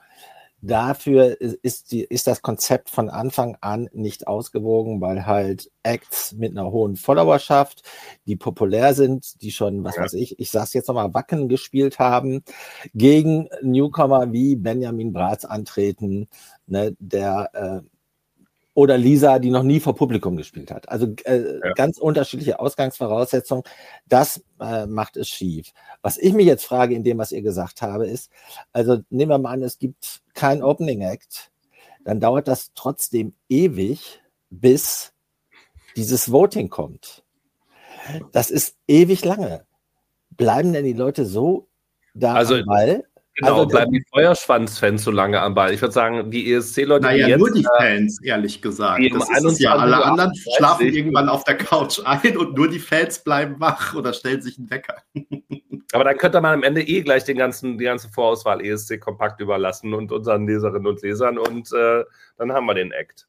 Dafür ist, die, ist das Konzept von Anfang an nicht ausgewogen, weil halt Acts mit einer hohen Followerschaft, die populär sind, die schon, was ja. weiß ich, ich sag's jetzt nochmal, Wacken gespielt haben, gegen Newcomer wie Benjamin Bratz antreten, ne, der äh, oder Lisa, die noch nie vor Publikum gespielt hat. Also äh, ja. ganz unterschiedliche Ausgangsvoraussetzungen. Das äh, macht es schief. Was ich mich jetzt frage in dem, was ihr gesagt habe, ist, also nehmen wir mal an, es gibt kein Opening Act, dann dauert das trotzdem ewig, bis dieses Voting kommt. Das ist ewig lange. Bleiben denn die Leute so da also, am Ball? Genau, also, bleiben die Feuerschwanz-Fans so lange am Ball. Ich würde sagen, die E S C-Leute, naja, die jetzt... nur die Fans, ehrlich gesagt. Das ist es ja. Alle anderen achtunddreißig schlafen irgendwann auf der Couch ein und nur die Fans bleiben wach oder stellen sich einen Wecker. Aber dann könnte man am Ende eh gleich den ganzen, die ganze Vorauswahl E S C kompakt überlassen und unseren Leserinnen und Lesern und äh, dann haben wir den Act.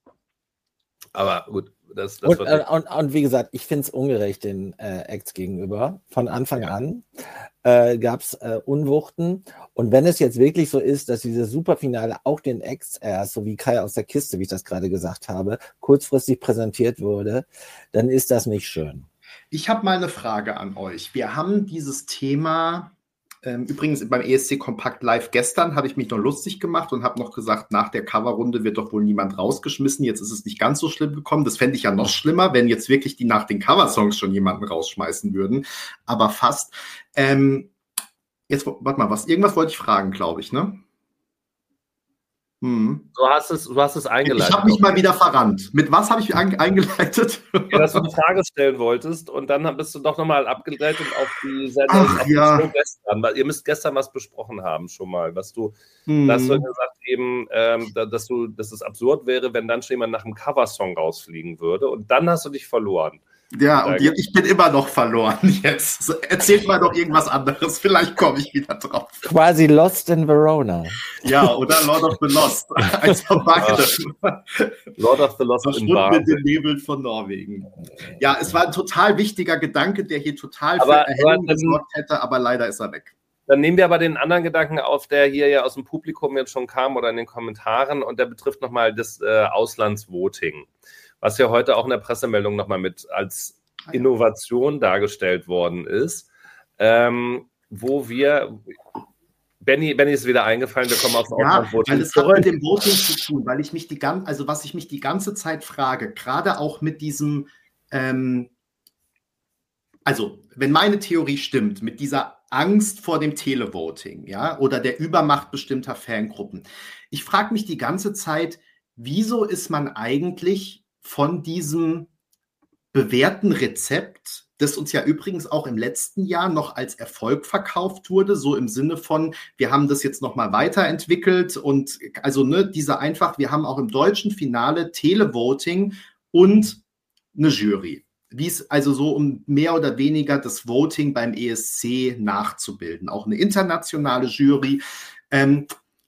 Aber gut. Das, das und, äh, und, und wie gesagt, ich finde es ungerecht den äh, Acts gegenüber. Von Anfang ja. an äh, gab es äh, Unwuchten. Und wenn es jetzt wirklich so ist, dass diese Superfinale auch den Acts erst, so wie Kai aus der Kiste, wie ich das gerade gesagt habe, kurzfristig präsentiert wurde, dann ist das nicht schön. Ich habe mal eine Frage an euch. Wir haben dieses Thema... Ähm, übrigens beim E S C Kompakt Live gestern habe ich mich noch lustig gemacht und habe noch gesagt, nach der Coverrunde wird doch wohl niemand rausgeschmissen. Jetzt ist es nicht ganz so schlimm gekommen. Das fände ich ja noch schlimmer, wenn jetzt wirklich die nach den Coversongs schon jemanden rausschmeißen würden. Aber fast. Ähm, jetzt, warte mal, was, irgendwas wollte ich fragen, glaube ich, ne? Hm. Du hast es, du hast es eingeleitet. Ich habe mich mal wieder verrannt. Mit was habe ich ein, eingeleitet? Ja, dass du eine Frage stellen wolltest und dann bist du doch nochmal abgedreht und auf die Sendung Ach, ja. gestern. Weil ihr müsst gestern was besprochen haben schon mal, was du, hm. dass du gesagt eben, ähm, dass du, dass es absurd wäre, wenn dann schon jemand nach einem Coversong rausfliegen würde und dann hast du dich verloren. Ja, und jetzt, ich bin immer noch verloren jetzt. Erzählt mal doch irgendwas anderes, vielleicht komme ich wieder drauf. Quasi Lost in Verona. Ja, oder Lord of the Lost. Als Verpackte. Lord of the Lost in Bar. mit den Nebeln von Norwegen. Ja, es war ein total wichtiger Gedanke, der hier total aber, für Erhellung gesorgt hätte, aber leider ist er weg. Dann nehmen wir aber den anderen Gedanken auf, der hier ja aus dem Publikum jetzt schon kam oder in den Kommentaren und der betrifft nochmal das äh, Auslandsvoting, was ja heute auch in der Pressemeldung nochmal mit als Innovation dargestellt worden ist, ähm, wo wir, Benny, Benny ist wieder eingefallen, wir kommen auf das ja, Auslandsvoting weil es hat mit dem Voting zu tun, weil ich mich die ganze, also was ich mich die ganze Zeit frage, gerade auch mit diesem, ähm, also wenn meine Theorie stimmt, mit dieser Angst vor dem Televoting, ja, oder der Übermacht bestimmter Fangruppen. Ich frage mich die ganze Zeit, wieso ist man eigentlich von diesem bewährten Rezept, das uns ja übrigens auch im letzten Jahr noch als Erfolg verkauft wurde, so im Sinne von, wir haben das jetzt nochmal weiterentwickelt und also ne, diese einfach, wir haben auch im deutschen Finale Televoting und eine Jury. Wie es also so um mehr oder weniger das Voting beim E S C nachzubilden, auch eine internationale Jury. Ähm,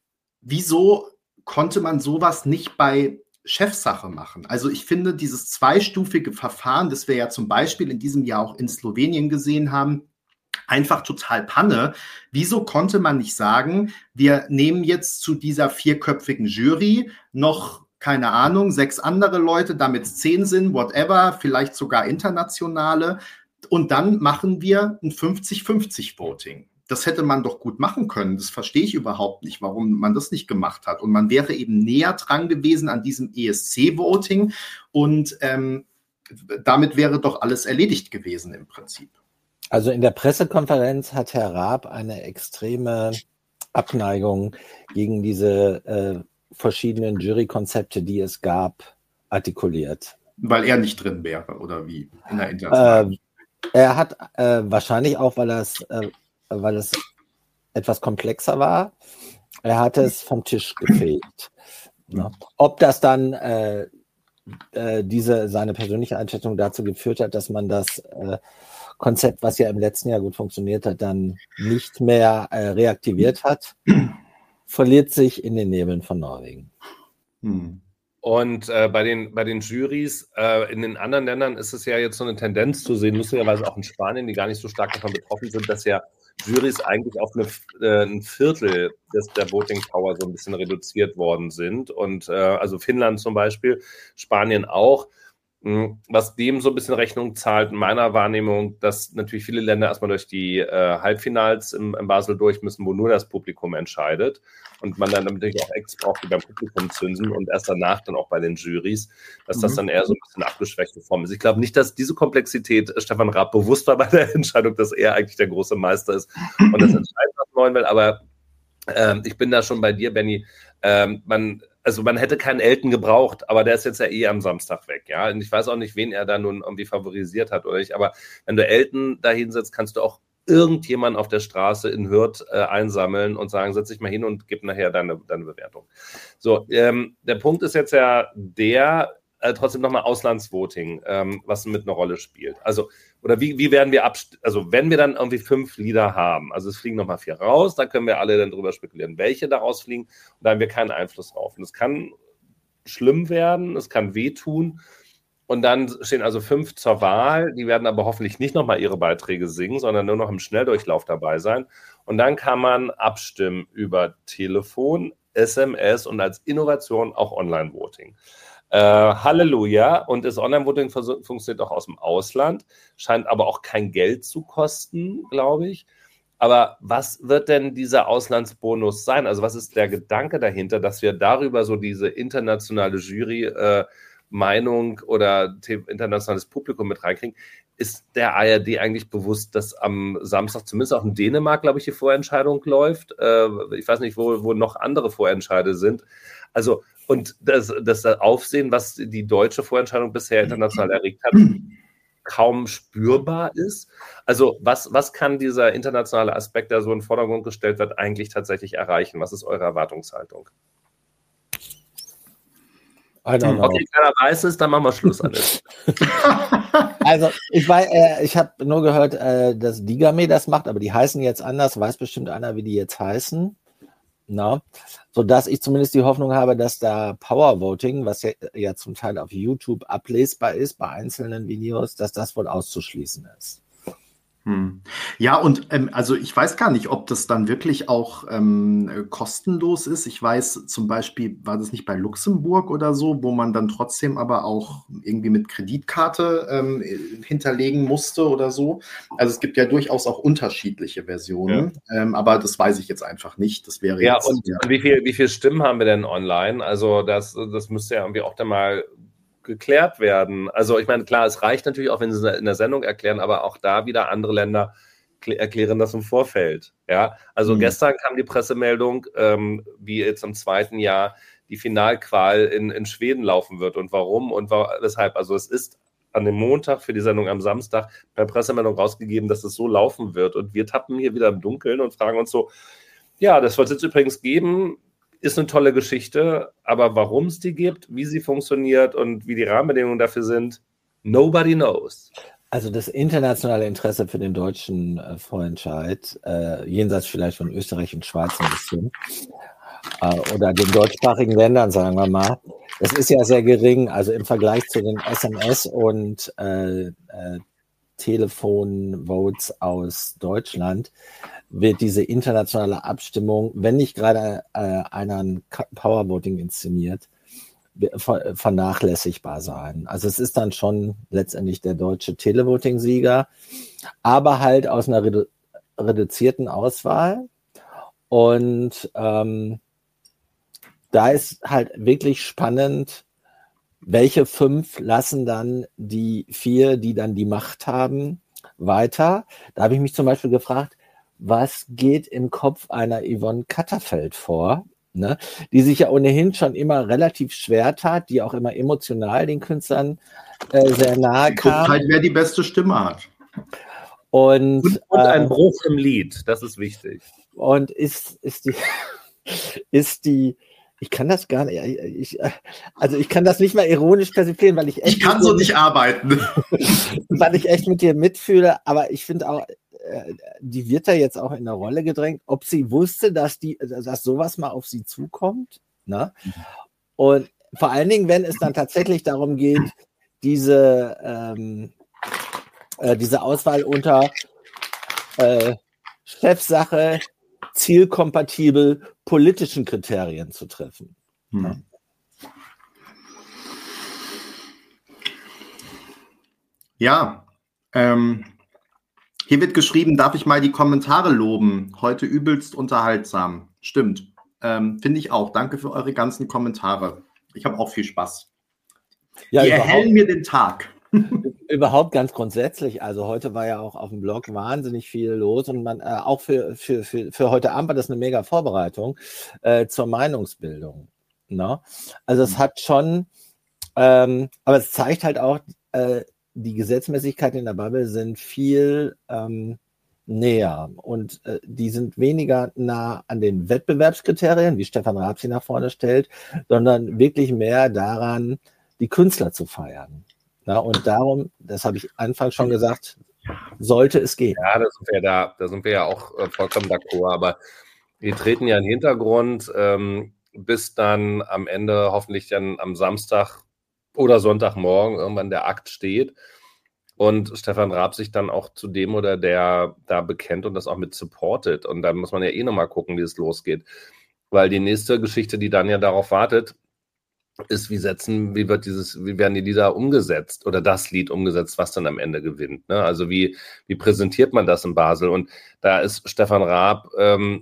wieso konnte man sowas nicht bei Chefsache machen? Also ich finde dieses zweistufige Verfahren, das wir ja zum Beispiel in diesem Jahr auch in Slowenien gesehen haben, einfach total Panne. Wieso konnte man nicht sagen, wir nehmen jetzt zu dieser vierköpfigen Jury noch, keine Ahnung, sechs andere Leute, damit es zehn sind, whatever, vielleicht sogar internationale, und dann machen wir ein fünfzig fünfzig Voting. Das hätte man doch gut machen können. Das verstehe ich überhaupt nicht, warum man das nicht gemacht hat. Und man wäre eben näher dran gewesen an diesem E S C-Voting und ähm, damit wäre doch alles erledigt gewesen im Prinzip. Also in der Pressekonferenz hat Herr Raab eine extreme Abneigung gegen diese äh, verschiedenen Jurykonzepte, die es gab, artikuliert. Weil er nicht drin wäre, oder wie? In der internationalen. Äh, er hat äh, wahrscheinlich auch, weil das äh, weil es etwas komplexer war, er hat es vom Tisch gefegt. Ja. Ob das dann äh, äh, diese seine persönliche Einschätzung dazu geführt hat, dass man das äh, Konzept, was ja im letzten Jahr gut funktioniert hat, dann nicht mehr äh, reaktiviert hat, verliert sich in den Nebeln von Norwegen. Hm. Und äh, bei den, bei den Jurys äh, in den anderen Ländern ist es ja jetzt so eine Tendenz zu sehen, lustigerweise auch in Spanien, die gar nicht so stark davon betroffen sind, dass ja Jurys eigentlich auf eine, äh, ein Viertel des, der Voting Power so ein bisschen reduziert worden sind. Und äh, also Finnland zum Beispiel, Spanien auch. Was dem so ein bisschen Rechnung zahlt, in meiner Wahrnehmung, dass natürlich viele Länder erstmal durch die äh, Halbfinals im, in Basel durch müssen, wo nur das Publikum entscheidet und man dann natürlich auch Acts braucht, die beim Publikum zünsen und erst danach dann auch bei den Jurys, dass das dann eher so ein bisschen abgeschwächte Form ist. Ich glaube nicht, dass diese Komplexität Stefan Raab bewusst war bei der Entscheidung, dass er eigentlich der große Meister ist und das entscheidend was neuen will, aber ähm, ich bin da schon bei dir, Benni. Ähm, man Also man hätte keinen Elton gebraucht, aber der ist jetzt ja eh am Samstag weg, ja. Und ich weiß auch nicht, wen er da nun irgendwie favorisiert hat oder nicht. Aber wenn du Elton da hinsetzt, kannst du auch irgendjemanden auf der Straße in Hürth äh, einsammeln und sagen, setz dich mal hin und gib nachher deine, deine Bewertung. So, ähm, der Punkt ist jetzt ja der, äh, trotzdem nochmal Auslandsvoting, ähm, was mit einer Rolle spielt. Also, oder wie, wie werden wir abst- also wenn wir dann irgendwie fünf Lieder haben, also es fliegen nochmal vier raus, da können wir alle dann drüber spekulieren, welche daraus fliegen, und da haben wir keinen Einfluss drauf. Und es kann schlimm werden, es kann wehtun, und dann stehen also fünf zur Wahl, die werden aber hoffentlich nicht nochmal ihre Beiträge singen, sondern nur noch im Schnelldurchlauf dabei sein. Und dann kann man abstimmen über Telefon, S M S und als Innovation auch Online-Voting. Äh, Halleluja. Und das Online-Voting vers- funktioniert auch aus dem Ausland, scheint aber auch kein Geld zu kosten, glaube ich. Aber was wird denn dieser Auslandsbonus sein? Also was ist der Gedanke dahinter, dass wir darüber so diese internationale Jury äh, Meinung oder te- internationales Publikum mit reinkriegen? Ist der A R D eigentlich bewusst, dass am Samstag zumindest auch in Dänemark, glaube ich, die Vorentscheidung läuft? Äh, ich weiß nicht, wo, wo noch andere Vorentscheide sind. Also, und das, das Aufsehen, was die deutsche Vorentscheidung bisher international erregt hat, kaum spürbar ist. Also, was, was kann dieser internationale Aspekt, der so in den Vordergrund gestellt wird, eigentlich tatsächlich erreichen? Was ist eure Erwartungshaltung? I don't know. Okay, keiner weiß es, dann machen wir Schluss an das. Also ich weiß, äh, ich habe nur gehört, äh, dass Digame das macht, aber die heißen jetzt anders, weiß bestimmt einer, wie die jetzt heißen. Na, sodass ich zumindest die Hoffnung habe, dass da Power Voting, was ja, ja zum Teil auf YouTube ablesbar ist bei einzelnen Videos, dass das wohl auszuschließen ist. Hm. Ja, und ähm, also ich weiß gar nicht, ob das dann wirklich auch ähm, kostenlos ist. Ich weiß zum Beispiel, war das nicht bei Luxemburg oder so, wo man dann trotzdem aber auch irgendwie mit Kreditkarte ähm, hinterlegen musste oder so. Also es gibt ja durchaus auch unterschiedliche Versionen, ja. ähm, aber das weiß ich jetzt einfach nicht. Das wäre ja, jetzt, und ja. wie viel, wie viele Stimmen haben wir denn online? Also das, das müsste ja irgendwie auch dann mal geklärt werden. Also ich meine, klar, es reicht natürlich auch, wenn sie es in der Sendung erklären, aber auch da wieder andere Länder erklären das im Vorfeld. Ja, also Mhm. gestern kam die Pressemeldung, ähm, wie jetzt im zweiten Jahr die Finalqual in, in Schweden laufen wird und warum und wa- weshalb. Also es ist an dem Montag für die Sendung am Samstag per Pressemeldung rausgegeben, dass es so laufen wird. Und wir tappen hier wieder im Dunkeln und fragen uns so, ja, das wird es jetzt übrigens geben, ist eine tolle Geschichte, aber warum es die gibt, wie sie funktioniert und wie die Rahmenbedingungen dafür sind, nobody knows. Also das internationale Interesse für den deutschen äh, Vorentscheid, äh, jenseits vielleicht von Österreich und Schweiz ein bisschen, äh, oder den deutschsprachigen Ländern, sagen wir mal, das ist ja sehr gering. Also im Vergleich zu den S M S und äh, äh, Telefonvotes aus Deutschland wird diese internationale Abstimmung, wenn nicht gerade äh, einer ein Powervoting inszeniert, vernachlässigbar sein. Also es ist dann schon letztendlich der deutsche Televoting-Sieger, aber halt aus einer redu- reduzierten Auswahl. Und ähm, da ist halt wirklich spannend, welche fünf lassen dann die vier, die dann die Macht haben, weiter. Da habe ich mich zum Beispiel gefragt, was geht im Kopf einer Yvonne Katterfeld vor? Ne, die sich ja ohnehin schon immer relativ schwer tat, die auch immer emotional den Künstlern äh, sehr nahe Guckt kam. halt, wer die beste Stimme hat. Und, Und, und ein äh, Bruch im Lied, das ist wichtig. Und ist, ist die, ist die, ich kann das gar nicht, ich, also ich kann das nicht mal ironisch persiflieren, weil ich echt. Ich kann so nicht arbeiten. Weil ich echt mit dir mitfühle, aber ich finde auch, die wird da jetzt auch in eine Rolle gedrängt, ob sie wusste, dass die, dass sowas mal auf sie zukommt. Ne? Und vor allen Dingen, wenn es dann tatsächlich darum geht, diese, ähm, äh, diese Auswahl unter äh, Chefsache, zielkompatibel, politischen Kriterien zu treffen. Hm. Ja. Ja, ähm, hier wird geschrieben, darf ich mal die Kommentare loben? Heute übelst unterhaltsam. Stimmt. Ähm, Finde ich auch. Danke für eure ganzen Kommentare. Ich habe auch viel Spaß. Ja, die erhellen mir den Tag. Überhaupt ganz grundsätzlich. Also heute war ja auch auf dem Blog wahnsinnig viel los und man äh, auch für, für, für, für heute Abend war das eine mega Vorbereitung äh, zur Meinungsbildung. Ne? Also es hat schon, ähm, aber es zeigt halt auch, äh, die Gesetzmäßigkeiten in der Bubble sind viel ähm, näher und äh, die sind weniger nah an den Wettbewerbskriterien, wie Stefan Raab sie nach vorne stellt, sondern wirklich mehr daran, die Künstler zu feiern. Ja, und darum, das habe ich anfangs schon gesagt, sollte es gehen. Ja, da sind wir, da, da sind wir ja auch äh, vollkommen d'accord, aber wir treten ja in den Hintergrund, ähm, bis dann am Ende hoffentlich dann am Samstag oder Sonntagmorgen irgendwann der Akt steht und Stefan Raab sich dann auch zu dem oder der da bekennt und das auch mit supportet. Und dann muss man ja eh nochmal gucken, wie es losgeht. Weil die nächste Geschichte, die dann ja darauf wartet, ist, wie setzen, wie wird dieses, wie werden die Lieder umgesetzt oder das Lied umgesetzt, was dann am Ende gewinnt. Ne? Also wie, wie präsentiert man das in Basel? Und da ist Stefan Raab ähm,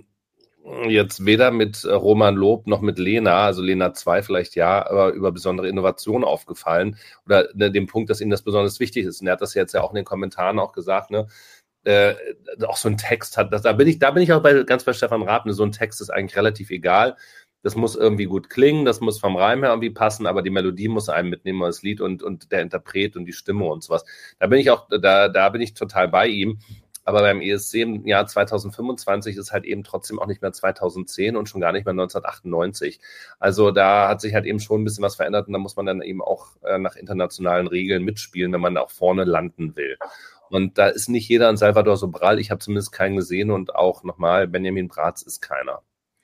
jetzt weder mit Roman Lob noch mit Lena, also Lena zwei vielleicht ja, aber über besondere Innovationen aufgefallen oder ne, dem Punkt, dass ihm das besonders wichtig ist. Und er hat das jetzt ja auch in den Kommentaren auch gesagt, ne? Äh, auch so ein Text hat, das, da bin ich, da bin ich auch bei, ganz bei Stefan Raab, ne, so ein Text ist eigentlich relativ egal. Das muss irgendwie gut klingen, das muss vom Reim her irgendwie passen, aber die Melodie muss einem mitnehmen, das Lied und, und der Interpret und die Stimme und sowas. Da bin ich auch, da, da bin ich total bei ihm. Aber beim E S C im Jahr zweitausendfünfundzwanzig ist halt eben trotzdem auch nicht mehr zweitausendzehn und schon gar nicht mehr neunzehnhundertachtundneunzig. Also da hat sich halt eben schon ein bisschen was verändert und da muss man dann eben auch äh, nach internationalen Regeln mitspielen, wenn man auch vorne landen will. Und da ist nicht jeder in Salvador Sobral. Ich habe zumindest keinen gesehen und auch nochmal, Benjamin Bratz ist keiner.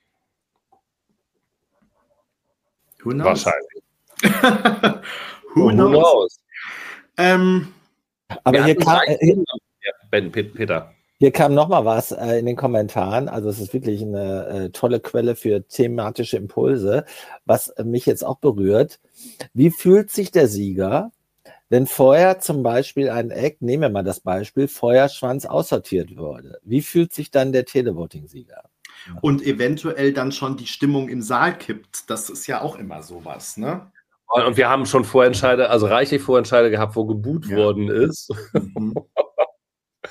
Who knows? Wahrscheinlich. Who, Who knows? knows? Ähm, Aber hier kam, äh, Ben, Peter. Hier kam noch mal was äh, in den Kommentaren. Also es ist wirklich eine äh, tolle Quelle für thematische Impulse, was äh, mich jetzt auch berührt. Wie fühlt sich der Sieger, wenn vorher zum Beispiel ein Act, nehmen wir mal das Beispiel, Feuerschwanz aussortiert würde? Wie fühlt sich dann der Televoting-Sieger? Und eventuell dann schon die Stimmung im Saal kippt. Das ist ja auch immer sowas, ne? Und wir haben schon Vorentscheide, also reichlich Vorentscheide gehabt, wo geboot ja. worden ist. Mhm.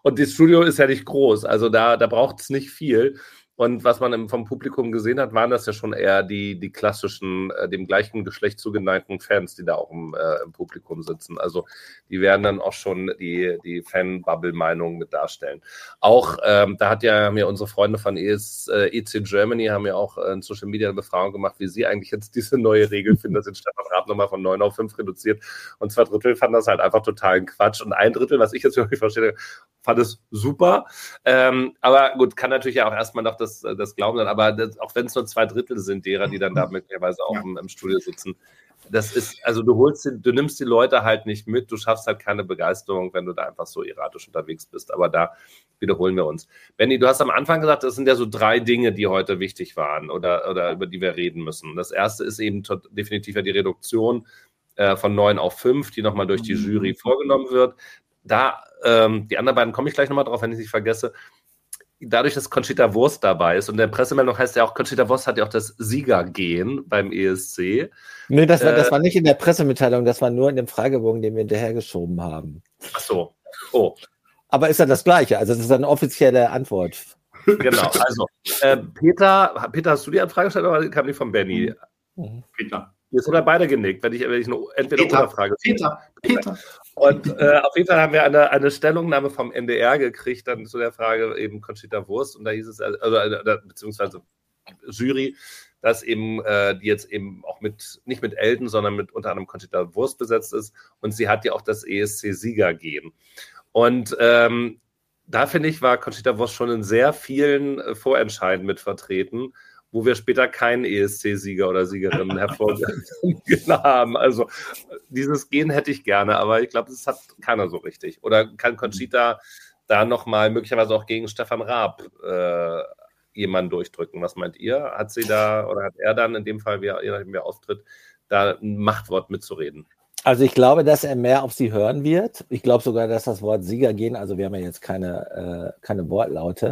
Und das Studio ist ja nicht groß, also da, da braucht es nicht viel. Und was man im, vom Publikum gesehen hat, waren das ja schon eher die, die klassischen, äh, dem gleichen Geschlecht zugeneigten Fans, die da auch im, äh, im Publikum sitzen. Also die werden dann auch schon die, die Fan-Bubble-Meinung mit darstellen. Auch, ähm, da hat ja mir unsere Freunde von E S, äh, E C Germany haben ja auch äh, in Social Media eine Befragung gemacht, wie sie eigentlich jetzt diese neue Regel finden, dass jetzt Stefan Raab nochmal von neun auf fünf reduziert. Und zwei Drittel fanden das halt einfach totalen Quatsch. Und ein Drittel, was ich jetzt wirklich verstehe, fand es super. Ähm, aber gut, kann natürlich ja auch erstmal noch das, das glauben dann. Aber das, auch wenn es nur zwei Drittel sind derer, die dann da möglicherweise auch ja. im, im Studio sitzen, das ist, also du holst die, du nimmst die Leute halt nicht mit, du schaffst halt keine Begeisterung, wenn du da einfach so erratisch unterwegs bist. Aber da wiederholen wir uns. Benni, du hast am Anfang gesagt, das sind ja so drei Dinge, die heute wichtig waren oder, oder über die wir reden müssen. Das erste ist eben tot, definitiv ja die Reduktion äh, von neun auf fünf, die nochmal durch die Jury vorgenommen wird. Da, ähm, die anderen beiden komme ich gleich nochmal drauf, wenn ich es nicht vergesse. Dadurch, dass Conchita Wurst dabei ist und der Pressemeldung heißt ja auch, Conchita Wurst hat ja auch das Siegergehen beim E S C. Nee, das war, äh, das war nicht in der Pressemitteilung, das war nur in dem Fragebogen, den wir hinterhergeschoben haben. Ach so. Oh. Aber ist ja das Gleiche, also das ist eine offizielle Antwort. Genau, also äh, Peter, Peter, hast du die Anfrage gestellt oder kam die von Benni? Mhm. Peter. Jetzt oder beide genickt, wenn ich, wenn ich eine Entweder-Oder-Frage Peter, Peter, Peter. Und äh, auf jeden Fall haben wir eine, eine Stellungnahme vom N D R gekriegt, dann zu der Frage eben Conchita Wurst. Und da hieß es, also, äh, beziehungsweise Jury, dass eben äh, die jetzt eben auch mit, nicht mit Elton, sondern mit unter anderem Conchita Wurst besetzt ist. Und sie hat ja auch das E S C-Siegergehen. Und ähm, da, finde ich, war Conchita Wurst schon in sehr vielen äh, Vorentscheiden mit vertreten, wo wir später keinen E S C-Sieger oder Siegerin hervorgehoben haben. Also dieses Gen hätte ich gerne, aber ich glaube, das hat keiner so richtig. Oder kann Conchita da nochmal möglicherweise auch gegen Stefan Raab äh, jemanden durchdrücken? Was meint ihr? Hat sie da, oder hat er dann in dem Fall, wie, je nachdem wer auftritt, da ein Machtwort mitzureden? Also ich glaube, dass er mehr auf sie hören wird. Ich glaube sogar, dass das Wort Siegergehen, also wir haben ja jetzt keine, äh, keine Wortlaute,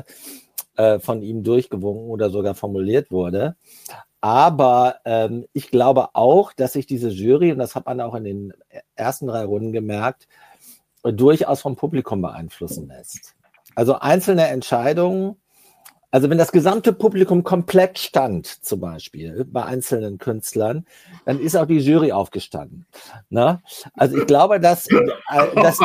von ihm durchgewunken oder sogar formuliert wurde. Aber ähm, ich glaube auch, dass sich diese Jury, und das hat man auch in den ersten drei Runden gemerkt, durchaus vom Publikum beeinflussen lässt. Also einzelne Entscheidungen, also wenn das gesamte Publikum komplett stand, zum Beispiel bei einzelnen Künstlern, dann ist auch die Jury aufgestanden. Ne? Also ich glaube, dass, äh, dass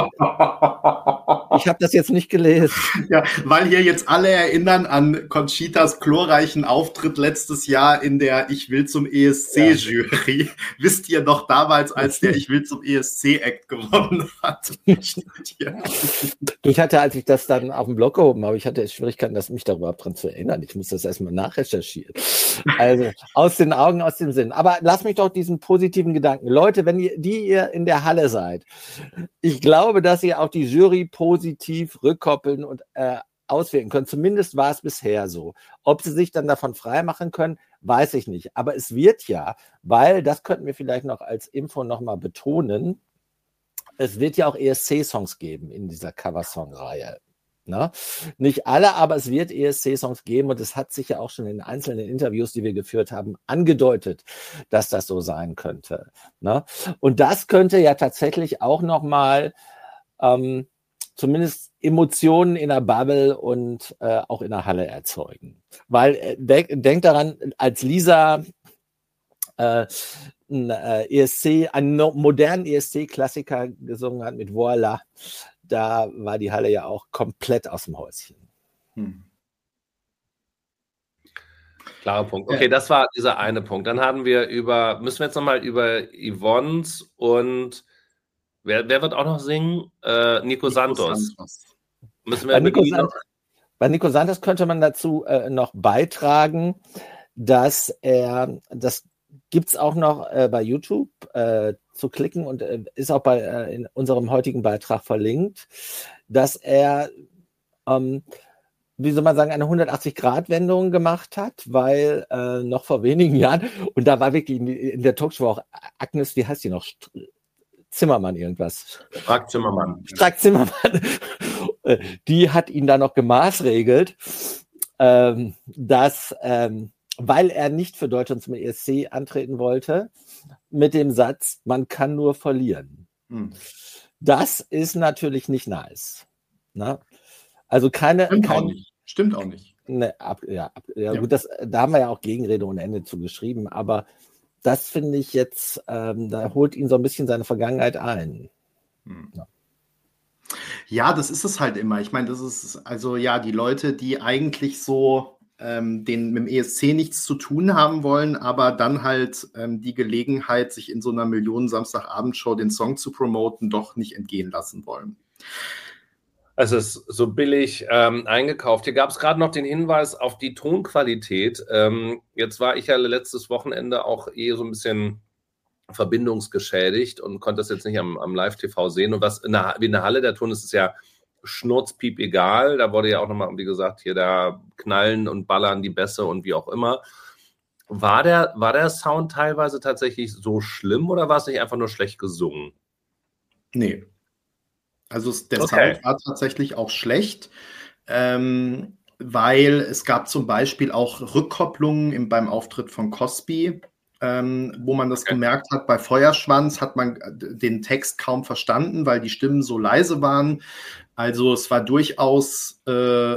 ich habe das jetzt nicht gelesen. Ja, weil hier jetzt alle erinnern an Conchitas glorreichen Auftritt letztes Jahr in der Ich will zum E S C-Jury. Ja. Wisst ihr noch damals, als der Ich will zum E S C-Act gewonnen hat? Ich hatte, als ich das dann auf dem Blog gehoben habe, ich hatte Schwierigkeiten, dass mich darüber dran zu erinnern. Ich muss das erstmal nachrecherchieren. Also aus den Augen, aus dem Sinn. Aber lass mich doch diesen positiven Gedanken. Leute, wenn ihr, die ihr in der Halle seid, ich glaube, dass ihr auch die Jury positiv rückkoppeln und äh, auswählen könnt. Zumindest war es bisher so. Ob sie sich dann davon freimachen können, weiß ich nicht. Aber es wird ja, weil, das könnten wir vielleicht noch als Info nochmal betonen, es wird ja auch E S C-Songs geben in dieser Coversong-Reihe. Ne? Nicht alle, aber es wird E S C-Songs geben und es hat sich ja auch schon in einzelnen Interviews, die wir geführt haben, angedeutet, dass das so sein könnte. Ne? Und das könnte ja tatsächlich auch nochmal ähm, zumindest Emotionen in der Bubble und äh, auch in der Halle erzeugen. Weil, äh, denk, denk daran, als Lisa äh, ein äh, E S C, einen no- modernen E S C-Klassiker gesungen hat mit Voila, da war die Halle ja auch komplett aus dem Häuschen. Hm. Klarer Punkt. Okay, das war dieser eine Punkt. Dann haben wir über, müssen wir jetzt nochmal über Yvonne's und wer, wer wird auch noch singen? Äh, Nico, Nico Santos. Santos. Müssen wir bei, Nico Sant- bei Nico Santos könnte man dazu äh, noch beitragen, dass er, das gibt es auch noch äh, bei YouTube äh, zu klicken und äh, ist auch bei äh, in unserem heutigen Beitrag verlinkt, dass er, ähm, wie soll man sagen, eine hundertachtzig-Grad-Wendung gemacht hat, weil äh, noch vor wenigen Jahren, und da war wirklich in, in der Talkshow auch Agnes, wie heißt die noch? Zimmermann irgendwas. Strack Zimmermann. Strack Zimmermann. Die hat ihn da noch gemaßregelt, ähm, dass ähm, weil er nicht für Deutschland zum E S C antreten wollte, mit dem Satz, man kann nur verlieren. Hm. Das ist natürlich nicht nice. Na? Also keine... Stimmt kein, auch nicht. Stimmt auch nicht. Ne, ab, ja, ab, ja, Ja. gut, das, da haben wir ja auch Gegenrede ohne Ende zu geschrieben, aber das finde ich jetzt, ähm, da holt ihn so ein bisschen seine Vergangenheit ein. Hm. Ja. Ja, das ist es halt immer. Ich meine, das ist also ja, die Leute, die eigentlich so ähm, den, mit dem E S C nichts zu tun haben wollen, aber dann halt ähm, die Gelegenheit, sich in so einer Millionen-Samstagabendshow den Song zu promoten, doch nicht entgehen lassen wollen. Es ist so billig ähm, eingekauft. Hier gab es gerade noch den Hinweis auf die Tonqualität. Ähm, jetzt war ich ja letztes Wochenende auch eh so ein bisschen verbindungsgeschädigt und konnte das jetzt nicht am, am Live-T V sehen. Und was in der, wie in der Halle der Ton ist, ist ja schnurzpiep egal. Da wurde ja auch nochmal, wie gesagt, hier da knallen und ballern die Bässe und wie auch immer. War der, war der Sound teilweise tatsächlich so schlimm oder war es nicht einfach nur schlecht gesungen? Nee. Also der Okay. Sound war tatsächlich auch schlecht, ähm, weil es gab zum Beispiel auch Rückkopplungen im, beim Auftritt von Cosby, ähm, wo man das Okay. gemerkt hat. Bei Feuerschwanz hat man den Text kaum verstanden, weil die Stimmen so leise waren. Also es war durchaus äh,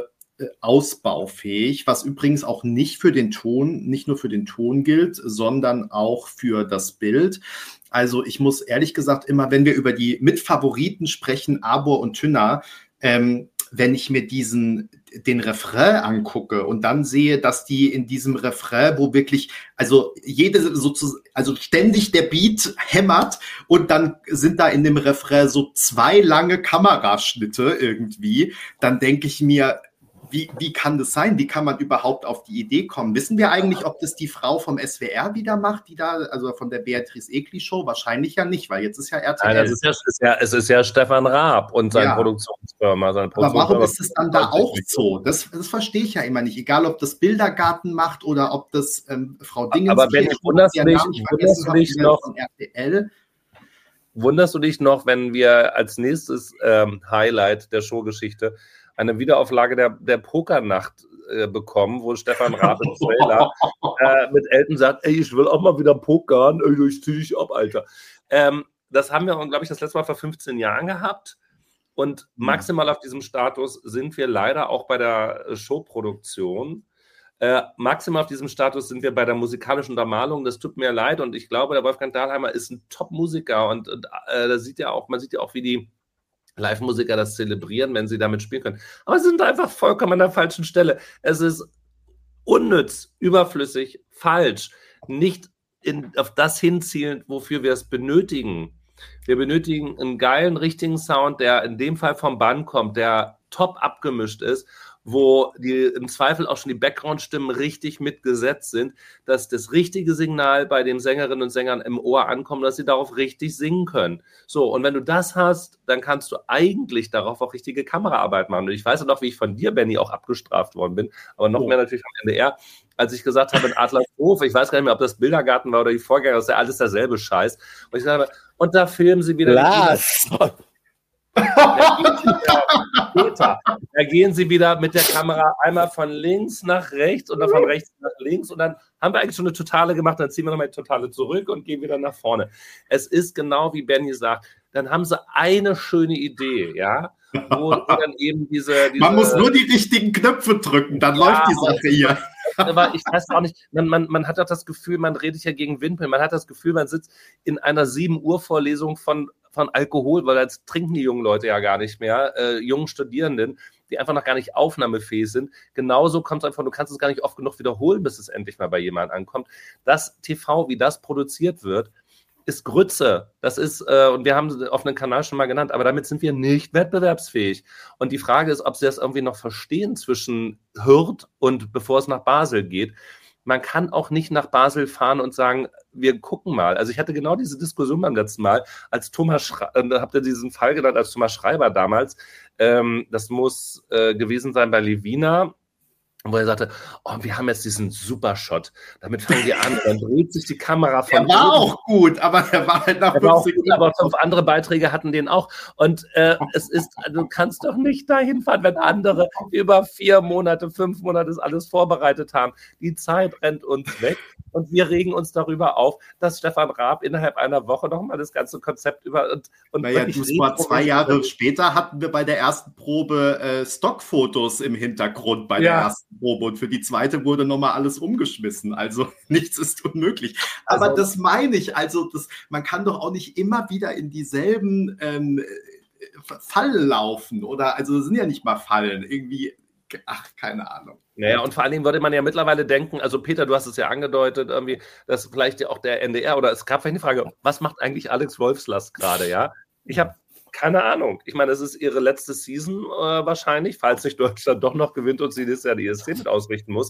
ausbaufähig, was übrigens auch nicht für den Ton, nicht nur für den Ton gilt, sondern auch für das Bild. Also ich muss ehrlich gesagt immer, wenn wir über die Mitfavoriten sprechen, Arbor und Tünner, ähm, wenn ich mir diesen den Refrain angucke und dann sehe, dass die in diesem Refrain, wo wirklich, also jede sozusagen, also ständig der Beat hämmert und dann sind da in dem Refrain so zwei lange Kameraschnitte irgendwie, dann denke ich mir, Wie, wie kann das sein? Wie kann man überhaupt auf die Idee kommen? Wissen wir eigentlich, ob das die Frau vom S W R wieder macht, die da, also von der Beatrice Egli Show? Wahrscheinlich ja nicht, weil jetzt ist ja R T L. Nein, das ist ja, ist ja, es ist ja Stefan Raab und seine Ja. Produktionsfirma. Seine Aber warum Produktionsfirma ist es dann da auch so? Das, das verstehe ich ja immer nicht. Egal, ob das Bildergarten macht oder ob das ähm, Frau Dingens Aber Benny, hier, wunderst deren du dich- Namen ich wunderst vergessen du habe, dich die noch- von R T L. Wunderst du dich noch, wenn wir als nächstes ähm, Highlight der Showgeschichte eine Wiederauflage der, der Pokernacht äh, bekommen, wo Stefan Raab im Trailer äh, mit Elton sagt, ey, ich will auch mal wieder pokern, ey, ich zieh dich ab, Alter. Ähm, das haben wir, glaube ich, das letzte Mal vor fünfzehn Jahren gehabt und maximal auf diesem Status sind wir leider auch bei der äh, Showproduktion. Äh, maximal auf diesem Status sind wir bei der musikalischen Untermalung. Das tut mir leid und ich glaube, der Wolfgang Dahlheimer ist ein Top-Musiker und, und äh, da sieht ja auch, man sieht ja auch, wie die Live-Musiker das zelebrieren, wenn sie damit spielen können. Aber sie sind einfach vollkommen an der falschen Stelle. Es ist unnütz, überflüssig, falsch, nicht in, auf das hinzielend, wofür wir es benötigen. Wir benötigen einen geilen, richtigen Sound, der in dem Fall vom Band kommt, der top abgemischt ist, wo die im Zweifel auch schon die Background-Stimmen richtig mitgesetzt sind, dass das richtige Signal bei den Sängerinnen und Sängern im Ohr ankommt, dass sie darauf richtig singen können. So, und wenn du das hast, dann kannst du eigentlich darauf auch richtige Kameraarbeit machen. Und ich weiß ja noch, wie ich von dir, Benny, auch abgestraft worden bin, aber noch Oh. mehr natürlich vom N D R, als ich gesagt habe, in Adlershof, ich weiß gar nicht mehr, ob das Bildergarten war oder die Vorgänger, das ist ja alles derselbe Scheiß. Und ich sage, und da filmen sie wieder... Lars! Da gehen, sie wieder, Peter, da gehen sie wieder mit der Kamera einmal von links nach rechts und dann von rechts nach links und dann haben wir eigentlich schon eine Totale gemacht, dann ziehen wir nochmal die Totale zurück und gehen wieder nach vorne. Es ist genau wie Benny sagt, dann haben sie eine schöne Idee, ja, wo, wo dann eben diese, diese... Man muss nur die richtigen Knöpfe drücken, dann Ja, läuft die Sache hier. Aber ich weiß auch nicht, man, man, man hat auch das Gefühl, man redet ja gegen Windmühlen, man hat das Gefühl, man sitzt in einer sieben Uhr Vorlesung von, von Alkohol, weil jetzt trinken die jungen Leute ja gar nicht mehr, äh, jungen Studierenden, die einfach noch gar nicht aufnahmefähig sind. Genauso kommt es einfach, du kannst es gar nicht oft genug wiederholen, bis es endlich mal bei jemandem ankommt. Das T V, wie das produziert wird, ist Grütze. Das ist, äh, und wir haben es auf einem Kanal schon mal genannt, aber damit sind wir nicht wettbewerbsfähig. Und die Frage ist, ob sie das irgendwie noch verstehen zwischen Hürth und bevor es nach Basel geht. Man kann auch nicht nach Basel fahren und sagen, wir gucken mal. Also ich hatte genau diese Diskussion beim letzten Mal, als Thomas Schreiber, äh, habt ihr diesen Fall genannt, als Thomas Schreiber damals, ähm, das muss äh, gewesen sein bei Levina, wo er sagte, oh, wir haben jetzt diesen Supershot, damit fangen wir an, dann dreht sich die Kamera von Der war oben. auch gut, aber der war halt nach Der war auch fünf gut, Sekunden. aber fünf andere Beiträge hatten den auch. Und äh, es ist, du kannst doch nicht dahin fahren, wenn andere über vier Monate, fünf Monate das alles vorbereitet haben. Die Zeit rennt uns weg. Und wir regen uns darüber auf, dass Stefan Raab innerhalb einer Woche nochmal das ganze Konzept über... Und, und naja, du, vor zwei Jahre später hatten wir bei der ersten Probe äh, Stockfotos im Hintergrund bei ja. der ersten Probe und für die zweite wurde nochmal alles umgeschmissen. Also nichts ist unmöglich. Aber also, das meine ich, also das, man kann doch auch nicht immer wieder in dieselben ähm, Fallen laufen oder, also das sind ja nicht mal Fallen, irgendwie, ach, keine Ahnung. Naja, und vor allen Dingen würde man ja mittlerweile denken, also Peter, du hast es ja angedeutet, irgendwie, dass vielleicht ja auch der N D R oder es gab vielleicht die Frage, was macht eigentlich Alex Wolfslast gerade, ja? Ich habe keine Ahnung. Ich meine, es ist ihre letzte Season äh, wahrscheinlich, falls nicht Deutschland doch noch gewinnt und sie das ja die E S C mit ausrichten muss.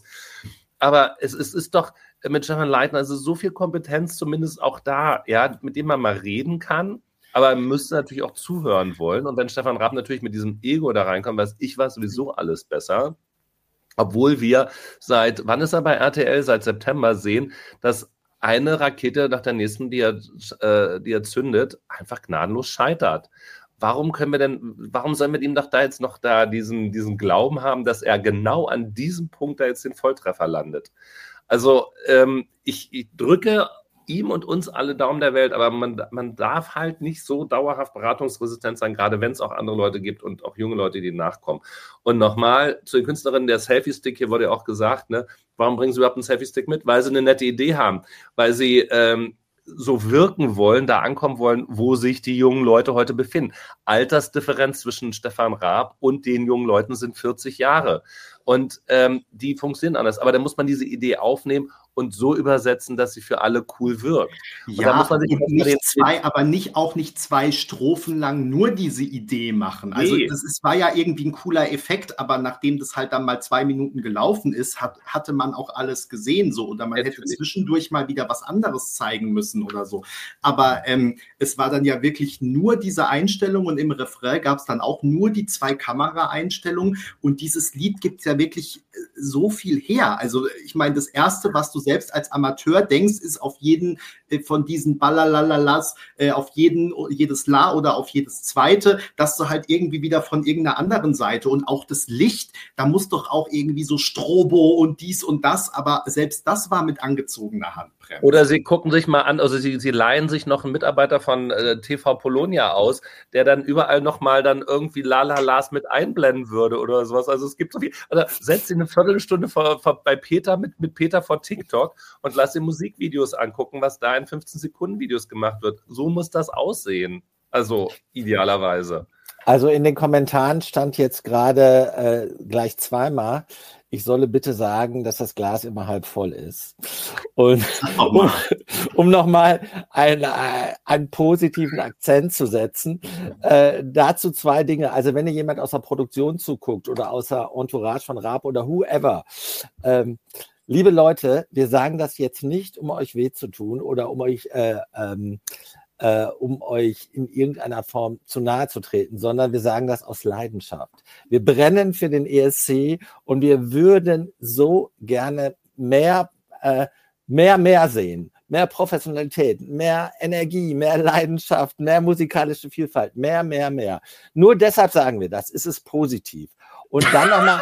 Aber es, es ist doch mit Stefan Leitner, also so viel Kompetenz zumindest auch da, ja, mit dem man mal reden kann. Aber man müsste natürlich auch zuhören wollen. Und wenn Stefan Raab natürlich mit diesem Ego da reinkommt, weiß ich weiß sowieso alles besser. Obwohl wir seit, wann ist er bei R T L? Seit September sehen, dass eine Rakete nach der nächsten, die er, äh, die er zündet, einfach gnadenlos scheitert. Warum können wir denn, warum sollen wir ihm doch da jetzt noch da diesen, diesen Glauben haben, dass er genau an diesem Punkt da jetzt den Volltreffer landet? Also ähm, ich, ich drücke ihm und uns alle Daumen der Welt, aber man, man darf halt nicht so dauerhaft beratungsresistent sein, gerade wenn es auch andere Leute gibt und auch junge Leute, die nachkommen. Und nochmal zu den Künstlerinnen, der Selfie-Stick, hier wurde ja auch gesagt, ne, warum bringen sie überhaupt einen Selfie-Stick mit? Weil sie eine nette Idee haben, weil sie ähm, so wirken wollen, da ankommen wollen, wo sich die jungen Leute heute befinden. Altersdifferenz zwischen Stefan Raab und den jungen Leuten sind vierzig Jahre. Und ähm, die funktionieren anders. Aber da muss man diese Idee aufnehmen und so übersetzen, dass sie für alle cool wirkt. Und ja, muss man sich nicht zwei, aber nicht auch nicht zwei Strophen lang nur diese Idee machen. Also nee. das ist, war ja irgendwie ein cooler Effekt, aber nachdem das halt dann mal zwei Minuten gelaufen ist, hat, hatte man auch alles gesehen so. Oder man Natürlich. hätte zwischendurch mal wieder was anderes zeigen müssen oder so. Aber ähm, es war dann ja wirklich nur diese Einstellung und im Refrain gab es dann auch nur die zwei Kameraeinstellungen und dieses Lied gibt es ja wirklich so viel her. Also ich meine, das Erste, was du selbst als Amateur denkst, ist auf jeden äh, von diesen Ballalalalas, äh, auf jeden, jedes La oder auf jedes Zweite, dass du halt irgendwie wieder von irgendeiner anderen Seite und auch das Licht, da muss doch auch irgendwie so Strobo und dies und das, aber selbst das war mit angezogener Handbremse. Oder sie gucken sich mal an, also sie, sie leihen sich noch einen Mitarbeiter von äh, T V Polonia aus, der dann überall nochmal dann irgendwie Lalalas mit einblenden würde oder sowas. Also es gibt so viel, also setzt sie eine Viertelstunde vor, vor, bei Peter mit, mit Peter vor TikTok und lass dir Musikvideos angucken, was da in fünfzehn Sekunden Videos gemacht wird. So muss das aussehen. Also idealerweise. Also in den Kommentaren stand jetzt gerade äh, gleich zweimal, ich solle bitte sagen, dass das Glas immer halb voll ist. Und um, um nochmal einen, einen positiven Akzent zu setzen, äh, dazu zwei Dinge. Also wenn ihr jemand aus der Produktion zuguckt oder aus der Entourage von Raab oder whoever, ähm, liebe Leute, wir sagen das jetzt nicht, um euch weh zu tun oder um euch äh, ähm, Äh, um euch in irgendeiner Form zu nahe zu treten, sondern wir sagen das aus Leidenschaft. Wir brennen für den E S C und wir würden so gerne mehr, äh, mehr, mehr sehen. Mehr Professionalität, mehr Energie, mehr Leidenschaft, mehr musikalische Vielfalt, mehr, mehr, mehr. Nur deshalb sagen wir das, ist es positiv. Und dann nochmal,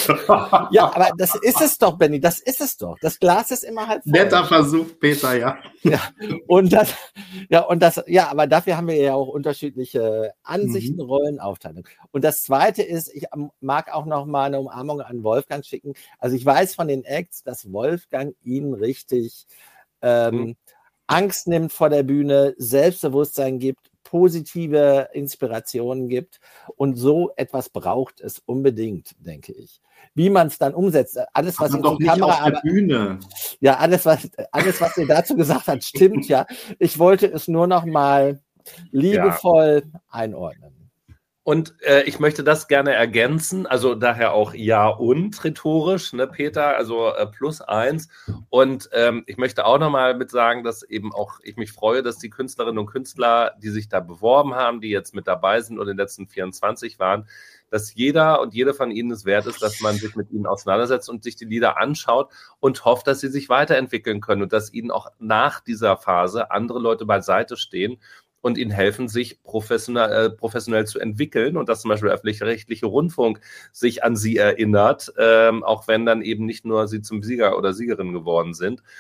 ja, aber das ist es doch, Benni, das ist es doch. Das Glas ist immer halb voll. Netter Versuch, Peter, ja. Ja, und das, ja, und das, ja, aber dafür haben wir ja auch unterschiedliche Ansichten, mhm. Rollenaufteilung. Und das Zweite ist, ich mag auch noch mal eine Umarmung an Wolfgang schicken. Also ich weiß von den Acts, dass Wolfgang ihnen richtig ähm, mhm. Angst nimmt vor der Bühne, Selbstbewusstsein gibt, positive Inspirationen gibt und so etwas braucht es unbedingt, denke ich. Wie man es dann umsetzt, alles was in die Kamera, auf der Bühne. Ja, alles was alles was ihr dazu gesagt habt, stimmt ja. Ich wollte es nur noch mal liebevoll ja. einordnen. Und äh, ich möchte das gerne ergänzen, also daher auch ja und rhetorisch, ne, Peter, also äh, plus eins. Und ähm, ich möchte auch nochmal mit sagen, dass eben auch ich mich freue, dass die Künstlerinnen und Künstler, die sich da beworben haben, die jetzt mit dabei sind und in den letzten vierundzwanzig waren, dass jeder und jede von ihnen es wert ist, dass man sich mit ihnen auseinandersetzt und sich die Lieder anschaut und hofft, dass sie sich weiterentwickeln können und dass ihnen auch nach dieser Phase andere Leute beiseite stehen und ihnen helfen, sich professionell, äh, professionell zu entwickeln und dass zum Beispiel der öffentlich-rechtliche Rundfunk sich an sie erinnert, ähm, auch wenn dann eben nicht nur sie zum Sieger oder Siegerin geworden sind.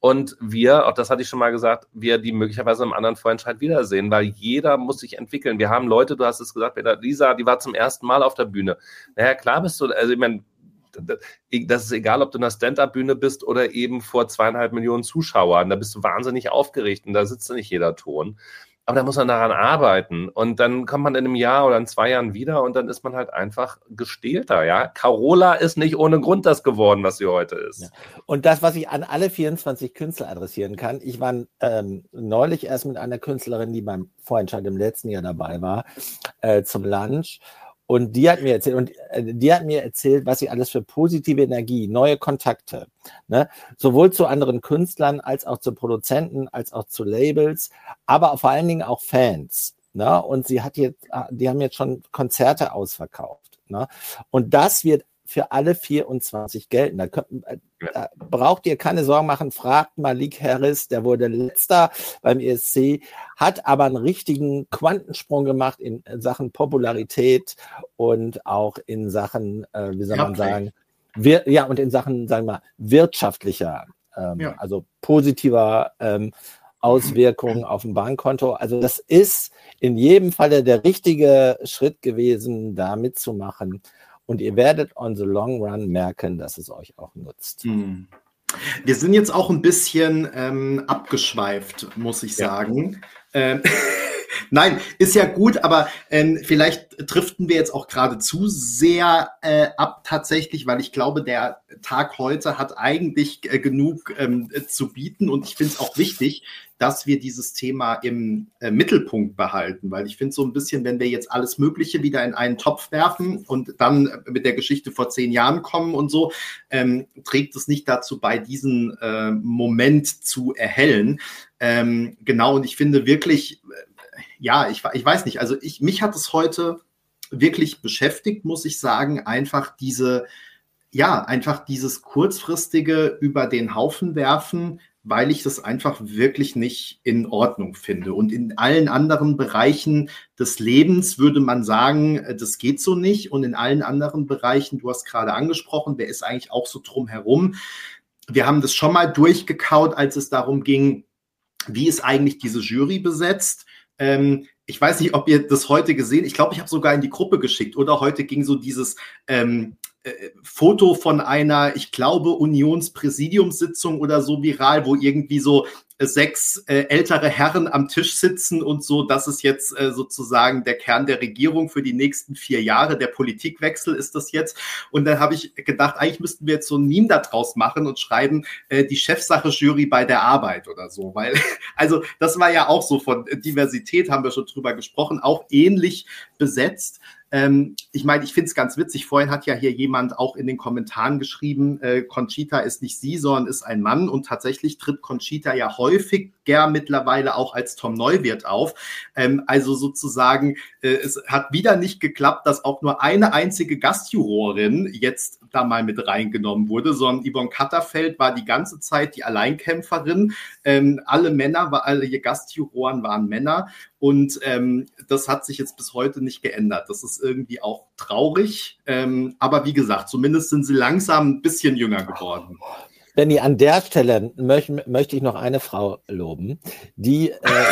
und wir, auch das hatte ich schon mal gesagt, wir die möglicherweise im anderen Vorentscheid wiedersehen, weil jeder muss sich entwickeln. Wir haben Leute, du hast es gesagt, Lisa, die war zum ersten Mal auf der Bühne. Naja, klar bist du, also ich meine, das ist egal, ob du in einer Stand-Up-Bühne bist oder eben vor zweieinhalb Millionen Zuschauern, da bist du wahnsinnig aufgeregt und da sitzt nicht jeder Ton. Aber da muss man daran arbeiten und dann kommt man in einem Jahr oder in zwei Jahren wieder und dann ist man halt einfach gestählter, ja. Carola ist nicht ohne Grund das geworden, was sie heute ist. Ja. Und das, was ich an alle vierundzwanzig Künstler adressieren kann, ich war ähm, neulich erst mit einer Künstlerin, die beim Vorentscheid im letzten Jahr dabei war, äh, zum Lunch. Und die hat mir erzählt, und die hat mir erzählt, was sie alles für positive Energie, neue Kontakte, ne, sowohl zu anderen Künstlern als auch zu Produzenten, als auch zu Labels, aber vor allen Dingen auch Fans, ne, und sie hat jetzt, die haben jetzt schon Konzerte ausverkauft, ne, und das wird für alle vierundzwanzig gelten. Da, könnt, da braucht ihr keine Sorgen machen. Fragt Malik Harris, der wurde letzter beim E S C, hat aber einen richtigen Quantensprung gemacht in Sachen Popularität und auch in Sachen, äh, wie soll man sagen, wir, ja, und in Sachen, sagen wir mal, wirtschaftlicher, ähm, ja. also positiver ähm, Auswirkungen auf dem Bankkonto. Also das ist in jedem Falle der richtige Schritt gewesen, da mitzumachen. Und ihr werdet on the long run merken, dass es euch auch nutzt. Hm. Wir sind jetzt auch ein bisschen ähm, abgeschweift, muss ich sagen. Ja. Ähm, Nein, ist ja gut, aber ähm, vielleicht driften wir jetzt auch gerade zu sehr äh, ab tatsächlich, weil ich glaube, der Tag heute hat eigentlich äh, genug ähm, zu bieten und ich finde es auch wichtig, dass wir dieses Thema im äh, Mittelpunkt behalten, weil ich finde so ein bisschen, wenn wir jetzt alles Mögliche wieder in einen Topf werfen und dann mit der Geschichte vor zehn Jahren kommen und so, ähm, trägt es nicht dazu bei, diesen äh, Moment zu erhellen. Ähm, genau, und ich finde wirklich, äh, ja, ich, ich weiß nicht, also ich, mich hat es heute wirklich beschäftigt, muss ich sagen, einfach diese, ja, einfach dieses kurzfristige über den Haufen werfen, weil ich das einfach wirklich nicht in Ordnung finde. Und in allen anderen Bereichen des Lebens würde man sagen, das geht so nicht. Und in allen anderen Bereichen, du hast gerade angesprochen, wer ist eigentlich auch so drumherum? Wir haben das schon mal durchgekaut, als es darum ging, wie ist eigentlich diese Jury besetzt? Ähm, ich weiß nicht, ob ihr das heute gesehen, ich glaube, ich habe sogar in die Gruppe geschickt oder heute ging so dieses ähm, äh, Foto von einer, ich glaube, Unionspräsidiumssitzung oder so viral, wo irgendwie so äh, sechs äh, ältere Herren am Tisch sitzen und so, das ist jetzt äh, sozusagen der Kern der Regierung für die nächsten vier Jahre, der Politikwechsel ist das jetzt. Und dann habe ich gedacht, eigentlich müssten wir jetzt so ein Meme da draus machen und schreiben, äh, die Chefsache-Jury bei der Arbeit oder so, weil, also das war ja auch so, von Diversität haben wir schon drüber gesprochen, auch ähnlich besetzt. Ähm, ich meine, ich finde es ganz witzig, vorhin hat ja hier jemand auch in den Kommentaren geschrieben, äh, Conchita ist nicht sie, sondern ist ein Mann und tatsächlich tritt Conchita ja häufiger mittlerweile auch als Tom Neuwirth auf. Ähm, also sozusagen, äh, es hat wieder nicht geklappt, dass auch nur eine einzige Gastjurorin jetzt da mal mit reingenommen wurde, sondern Yvonne Katterfeld war die ganze Zeit die Alleinkämpferin. Ähm, alle Männer, alle Gastjuroren waren Männer. Und ähm, das hat sich jetzt bis heute nicht geändert. Das ist irgendwie auch traurig. Ähm, aber wie gesagt, zumindest sind sie langsam ein bisschen jünger geworden. Benni, an der Stelle möchte, möchte ich noch eine Frau loben, die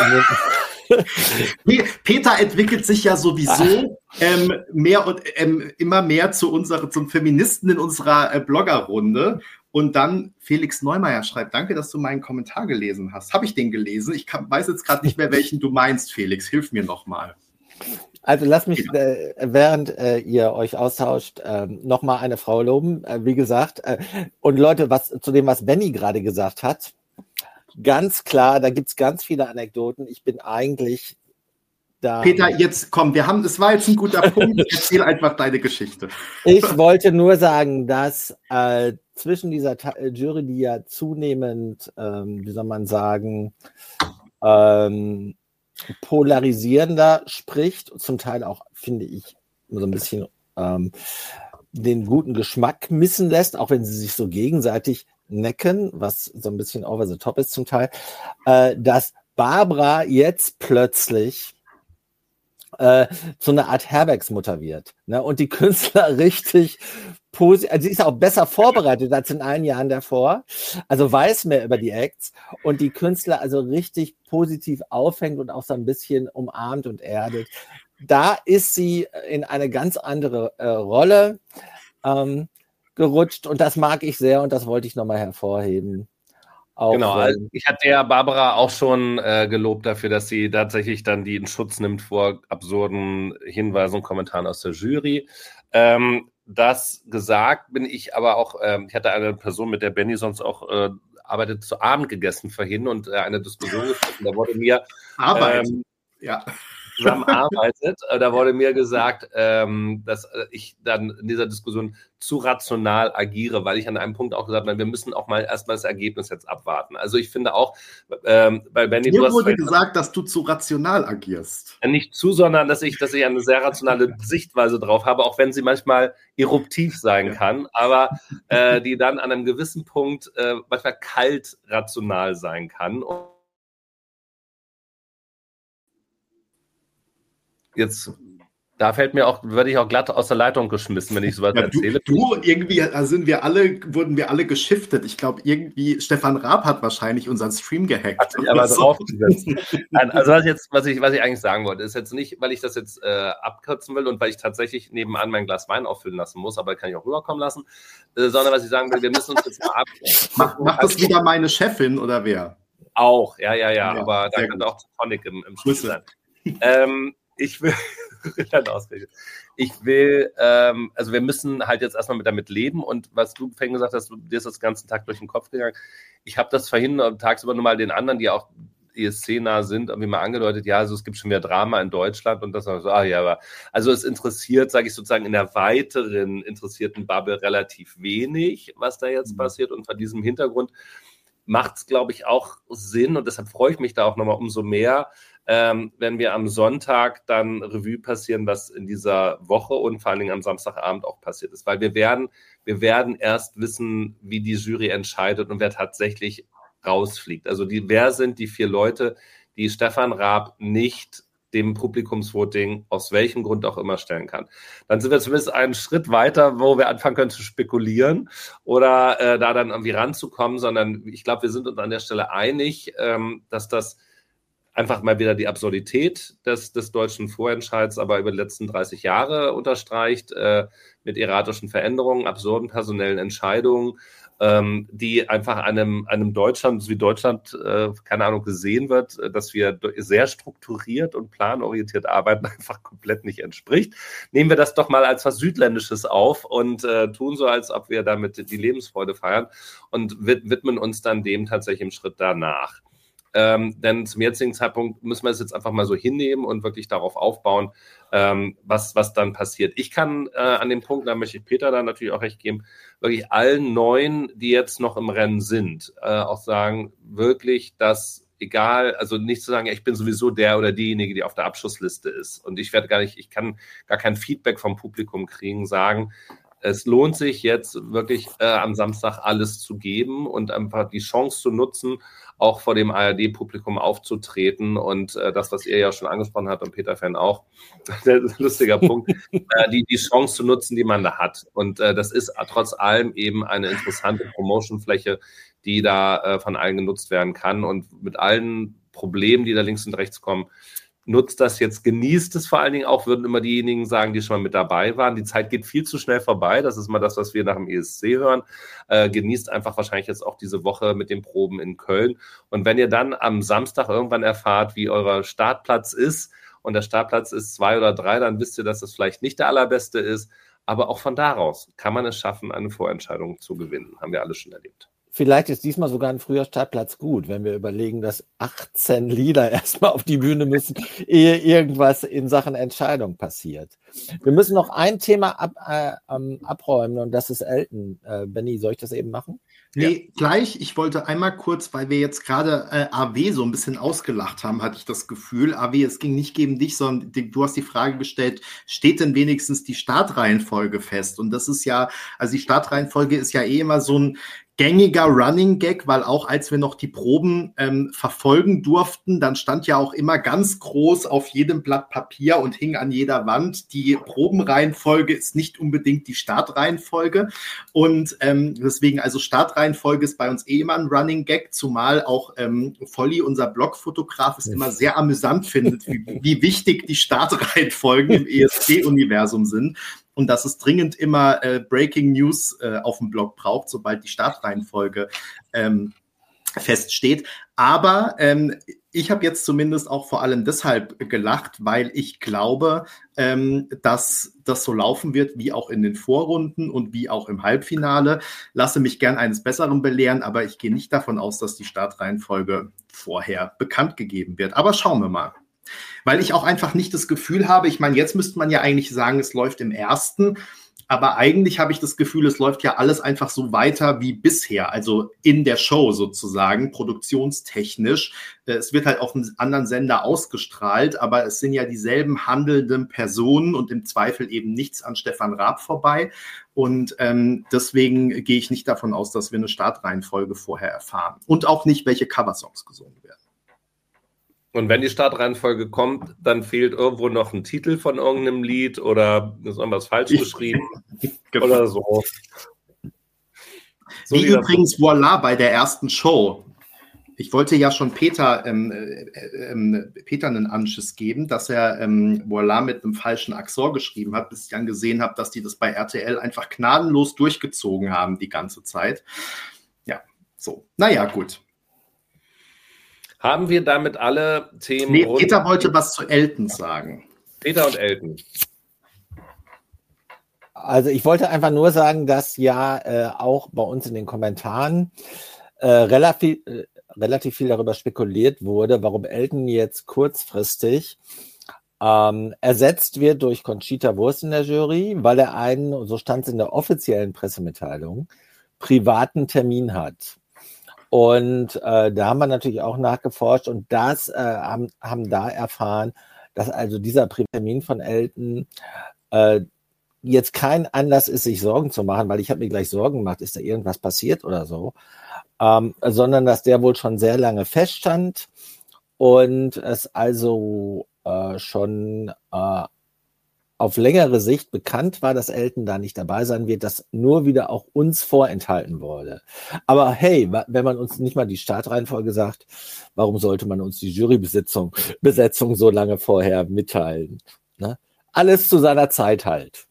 äh, Peter entwickelt sich ja sowieso ähm, mehr und ähm, immer mehr zu unserer, zum Feministen in unserer äh, Bloggerrunde. Und dann Felix Neumeier schreibt, danke, dass du meinen Kommentar gelesen hast. Habe ich den gelesen? Ich kann, weiß jetzt gerade nicht mehr, welchen du meinst, Felix. Hilf mir noch mal. Also lasst mich, äh, während äh, ihr euch austauscht, äh, noch mal eine Frau loben. Äh, wie gesagt, äh, und Leute, was zu dem, was Benni gerade gesagt hat, ganz klar, da gibt's ganz viele Anekdoten. Ich bin eigentlich da. Peter, jetzt komm, wir haben, es war jetzt ein guter Punkt. Erzähl einfach deine Geschichte. Ich wollte nur sagen, dass äh, zwischen dieser Ta- Jury, die ja zunehmend, ähm, wie soll man sagen, ähm, polarisierender spricht, zum Teil auch, finde ich, so ein bisschen ähm, den guten Geschmack missen lässt, auch wenn sie sich so gegenseitig necken, was so ein bisschen over the top ist zum Teil, äh, dass Barbara jetzt plötzlich äh, zu einer Art Herbergsmutter wird. Ne? Und die Künstler richtig positiv, also sie ist auch besser vorbereitet als in allen Jahren davor, also weiß mehr über die Acts und die Künstler also richtig positiv auffängt und auch so ein bisschen umarmt und erdet. Da ist sie in eine ganz andere äh, Rolle ähm, gerutscht und das mag ich sehr und das wollte ich nochmal hervorheben. Auch genau, also wenn, ich hatte ja Barbara auch schon äh, gelobt dafür, dass sie tatsächlich dann die in Schutz nimmt vor absurden Hinweisen und Kommentaren aus der Jury. Ähm, das gesagt bin ich aber auch, ähm, ich hatte eine Person, mit der Benny sonst auch äh, arbeitet, zu Abend gegessen vorhin und äh, eine Diskussion geführt. Da wurde mir Arbeit. ähm, Ja. zusammenarbeitet. Da wurde mir gesagt, ähm, dass ich dann in dieser Diskussion zu rational agiere, weil ich an einem Punkt auch gesagt habe, wir müssen auch mal erstmal das Ergebnis jetzt abwarten. Also ich finde auch, ähm, bei Benny, Mir du hast wurde gesagt, dass du zu rational agierst. nicht zu, sondern dass ich, dass ich eine sehr rationale Sichtweise drauf habe, auch wenn sie manchmal eruptiv sein Ja. kann, aber äh, die dann an einem gewissen Punkt äh, manchmal kalt rational sein kann. Und jetzt, da fällt mir auch, würde ich auch glatt aus der Leitung geschmissen, wenn ich sowas Ja, erzähle. Du, du, irgendwie sind wir alle, wurden wir alle geschiftet. Ich glaube, irgendwie, Stefan Raab hat wahrscheinlich unseren Stream gehackt. Hat sich aber draufgesetzt. Also was, ich jetzt, was, ich, was ich eigentlich sagen wollte, ist jetzt nicht, weil ich das jetzt äh, abkürzen will und weil ich tatsächlich nebenan mein Glas Wein auffüllen lassen muss, aber kann ich auch rüberkommen lassen, äh, sondern was ich sagen will, wir müssen uns jetzt mal ab... Macht, macht das wieder meine Chefin oder wer? Auch, ja, ja, ja, Ja, aber da sehr könnte gut. auch Tonic im, im Spiel sein. ähm, ich will... Ich will, ähm, also wir müssen halt jetzt erstmal damit leben und was du vorhin gesagt hast, du, dir ist das ganzen Tag durch den Kopf gegangen. Ich habe das vorhin tagsüber nur mal den anderen, die auch E S C-nah sind, irgendwie mal angedeutet, ja, also es gibt schon mehr Drama in Deutschland und das so, ah ja, aber also es interessiert, sage ich sozusagen, in der weiteren interessierten Bubble relativ wenig, was da jetzt mhm. passiert und vor diesem Hintergrund macht es, glaube ich, auch Sinn und deshalb freue ich mich da auch nochmal umso mehr, Ähm, wenn wir am Sonntag dann Revue passieren, was in dieser Woche und vor allen Dingen am Samstagabend auch passiert ist. Weil wir werden, wir werden erst wissen, wie die Jury entscheidet und wer tatsächlich rausfliegt. Also die, wer sind die vier Leute, die Stefan Raab nicht dem Publikumsvoting aus welchem Grund auch immer stellen kann. Dann sind wir zumindest einen Schritt weiter, wo wir anfangen können zu spekulieren oder äh, da dann irgendwie ranzukommen, sondern ich glaube, wir sind uns an der Stelle einig, ähm, dass das einfach mal wieder die Absurdität des, des deutschen Vorentscheids, aber über die letzten dreißig Jahre unterstreicht, äh, mit erratischen Veränderungen, absurden personellen Entscheidungen, ähm, die einfach einem, einem Deutschland, wie Deutschland, äh, keine Ahnung, gesehen wird, dass wir sehr strukturiert und planorientiert arbeiten, einfach komplett nicht entspricht. Nehmen wir das doch mal als was Südländisches auf und äh, tun so, als ob wir damit die Lebensfreude feiern und widmen uns dann dem tatsächlich im Schritt danach. Ähm, denn zum jetzigen Zeitpunkt müssen wir es jetzt einfach mal so hinnehmen und wirklich darauf aufbauen, ähm, was, was dann passiert. Ich kann äh, an dem Punkt, da möchte ich Peter da natürlich auch recht geben, wirklich allen Neuen, die jetzt noch im Rennen sind, äh, auch sagen, wirklich, dass egal, also nicht zu sagen, ja, ich bin sowieso der oder diejenige, die auf der Abschussliste ist und ich werde gar nicht, ich kann gar kein Feedback vom Publikum kriegen, sagen, es lohnt sich jetzt wirklich äh, am Samstag alles zu geben und einfach die Chance zu nutzen, auch vor dem A R D-Publikum aufzutreten und äh, das, was ihr ja schon angesprochen habt und Peter Fan auch, lustiger Punkt, äh, die, die Chance zu nutzen, die man da hat. Und äh, das ist trotz allem eben eine interessante Promotionfläche, die da äh, von allen genutzt werden kann und mit allen Problemen, die da links und rechts kommen, nutzt das jetzt, genießt es vor allen Dingen auch, würden immer diejenigen sagen, die schon mal mit dabei waren. Die Zeit geht viel zu schnell vorbei. Das ist mal das, was wir nach dem E S C hören. Äh, genießt einfach wahrscheinlich jetzt auch diese Woche mit den Proben in Köln. Und wenn ihr dann am Samstag irgendwann erfahrt, wie euer Startplatz ist und der Startplatz ist zwei oder drei, dann wisst ihr, dass das vielleicht nicht der allerbeste ist. Aber auch von daraus kann man es schaffen, eine Vorentscheidung zu gewinnen. Haben wir alle schon erlebt. Vielleicht ist diesmal sogar ein früher Startplatz gut, wenn wir überlegen, dass achtzehn Lieder erstmal auf die Bühne müssen, ehe irgendwas in Sachen Entscheidung passiert. Wir müssen noch ein Thema ab, äh, abräumen und das ist Elton. Äh, Benny, soll ich das eben machen? Nee, ja. Gleich. Ich wollte einmal kurz, weil wir jetzt gerade äh, A W so ein bisschen ausgelacht haben, hatte ich das Gefühl. A W, es ging nicht gegen dich, sondern die, du hast die Frage gestellt, steht denn wenigstens die Startreihenfolge fest? Und das ist ja, also die Startreihenfolge ist ja eh immer so ein gängiger Running Gag, weil auch als wir noch die Proben ähm, verfolgen durften, dann stand ja auch immer ganz groß auf jedem Blatt Papier und hing an jeder Wand, die Probenreihenfolge ist nicht unbedingt die Startreihenfolge und ähm, deswegen, also Startreihenfolge ist bei uns eh immer ein Running Gag, zumal auch ähm, Volli, unser Blogfotograf, es immer sehr amüsant findet, wie, wie wichtig die Startreihenfolgen im E S C-Universum sind. Und dass es dringend immer äh, Breaking News äh, auf dem Blog braucht, sobald die Startreihenfolge ähm, feststeht. Aber ähm, ich habe jetzt zumindest auch vor allem deshalb gelacht, weil ich glaube, ähm, dass das so laufen wird, wie auch in den Vorrunden und wie auch im Halbfinale. Lasse mich gern eines Besseren belehren, aber ich gehe nicht davon aus, dass die Startreihenfolge vorher bekannt gegeben wird. Aber schauen wir mal. Weil ich auch einfach nicht das Gefühl habe, ich meine, jetzt müsste man ja eigentlich sagen, es läuft im ersten, aber eigentlich habe ich das Gefühl, es läuft ja alles einfach so weiter wie bisher, also in der Show sozusagen, produktionstechnisch. Es wird halt auf einem anderen Sender ausgestrahlt, aber es sind ja dieselben handelnden Personen und im Zweifel eben nichts an Stefan Raab vorbei. Und ähm, deswegen gehe ich nicht davon aus, dass wir eine Startreihenfolge vorher erfahren. Und auch nicht, welche Coversongs gesungen werden. Und wenn die Startreihenfolge kommt, dann fehlt irgendwo noch ein Titel von irgendeinem Lied oder ist irgendwas falsch geschrieben oder so. so Wie übrigens Voila bei der ersten Show. Ich wollte ja schon Peter, ähm, äh, äh, Peter einen Anschiss geben, dass er ähm, Voila mit einem falschen Axor geschrieben hat, bis ich dann gesehen habe, dass die das bei R T L einfach gnadenlos durchgezogen haben die ganze Zeit. Ja, so. Naja, gut. Haben wir damit alle Themen... Nee, Peter wollte was zu Elton sagen. Peter und Elton. Also ich wollte einfach nur sagen, dass ja äh, auch bei uns in den Kommentaren äh, relativ, äh, relativ viel darüber spekuliert wurde, warum Elton jetzt kurzfristig ähm, ersetzt wird durch Conchita Wurst in der Jury, weil er einen, so stand es in der offiziellen Pressemitteilung, privaten Termin hat. Und äh, da haben wir natürlich auch nachgeforscht und das äh, haben, haben da erfahren, dass also dieser Termin von Elton äh, jetzt kein Anlass ist, sich Sorgen zu machen, weil ich habe mir gleich Sorgen gemacht, ist da irgendwas passiert oder so, ähm, sondern dass der wohl schon sehr lange feststand und es also äh, schon äh, auf längere Sicht bekannt war, dass Elton da nicht dabei sein wird, das nur wieder auch uns vorenthalten wurde. Aber hey, wenn man uns nicht mal die Startreihenfolge sagt, warum sollte man uns die Jurybesetzung Besetzung so lange vorher mitteilen? Ne? Alles zu seiner Zeit halt.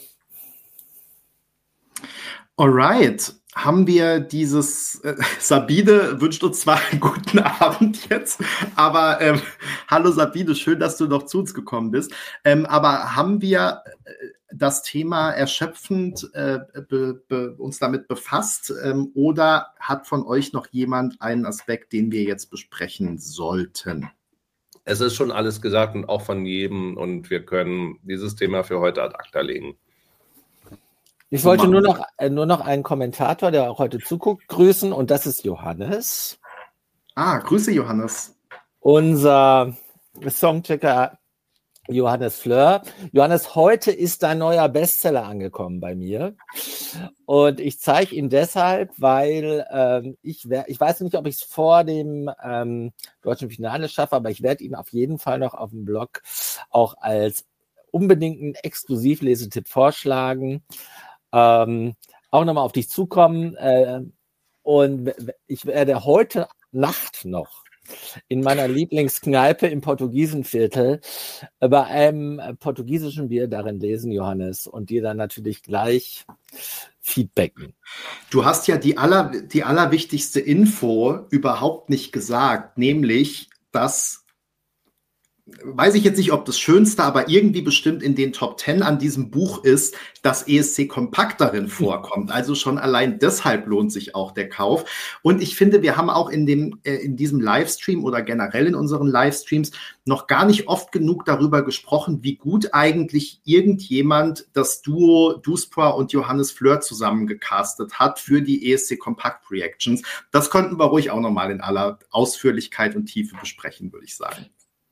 Alright. Haben wir dieses, äh, Sabine wünscht uns zwar einen guten Abend jetzt, aber ähm, hallo Sabine, schön, dass du noch zu uns gekommen bist. Ähm, aber haben wir äh, das Thema erschöpfend äh, be, be, uns damit befasst ähm, oder hat von euch noch jemand einen Aspekt, den wir jetzt besprechen sollten? Es ist schon alles gesagt und auch von jedem und wir können dieses Thema für heute ad acta legen. Ich wollte nur noch, äh, nur noch einen Kommentator, der auch heute zuguckt, grüßen und das ist Johannes. Ah, Grüße Johannes. Unser Songchecker Johannes Fleur. Johannes, heute ist dein neuer Bestseller angekommen bei mir und ich zeige ihn deshalb, weil ähm, ich, wär, ich weiß nicht, ob ich es vor dem ähm, deutschen Finale schaffe, aber ich werde ihn auf jeden Fall noch auf dem Blog auch als unbedingten Exklusivlesetipp vorschlagen. Ähm, auch nochmal auf dich zukommen äh, und ich werde heute Nacht noch in meiner Lieblingskneipe im Portugiesenviertel äh, bei einem äh, portugiesischen Bier darin lesen, Johannes, und dir dann natürlich gleich feedbacken. Du hast ja die, aller, die allerwichtigste Info überhaupt nicht gesagt, nämlich, dass weiß ich jetzt nicht, ob das Schönste, aber irgendwie bestimmt in den Top Ten an diesem Buch ist, dass E S C Kompakt darin vorkommt. Also schon allein deshalb lohnt sich auch der Kauf. Und ich finde, wir haben auch in dem, äh, in diesem Livestream oder generell in unseren Livestreams noch gar nicht oft genug darüber gesprochen, wie gut eigentlich irgendjemand das Duo Duspra und Johannes Fleur zusammengecastet hat für die E S C Kompakt Reactions. Das könnten wir ruhig auch nochmal in aller Ausführlichkeit und Tiefe besprechen, würde ich sagen.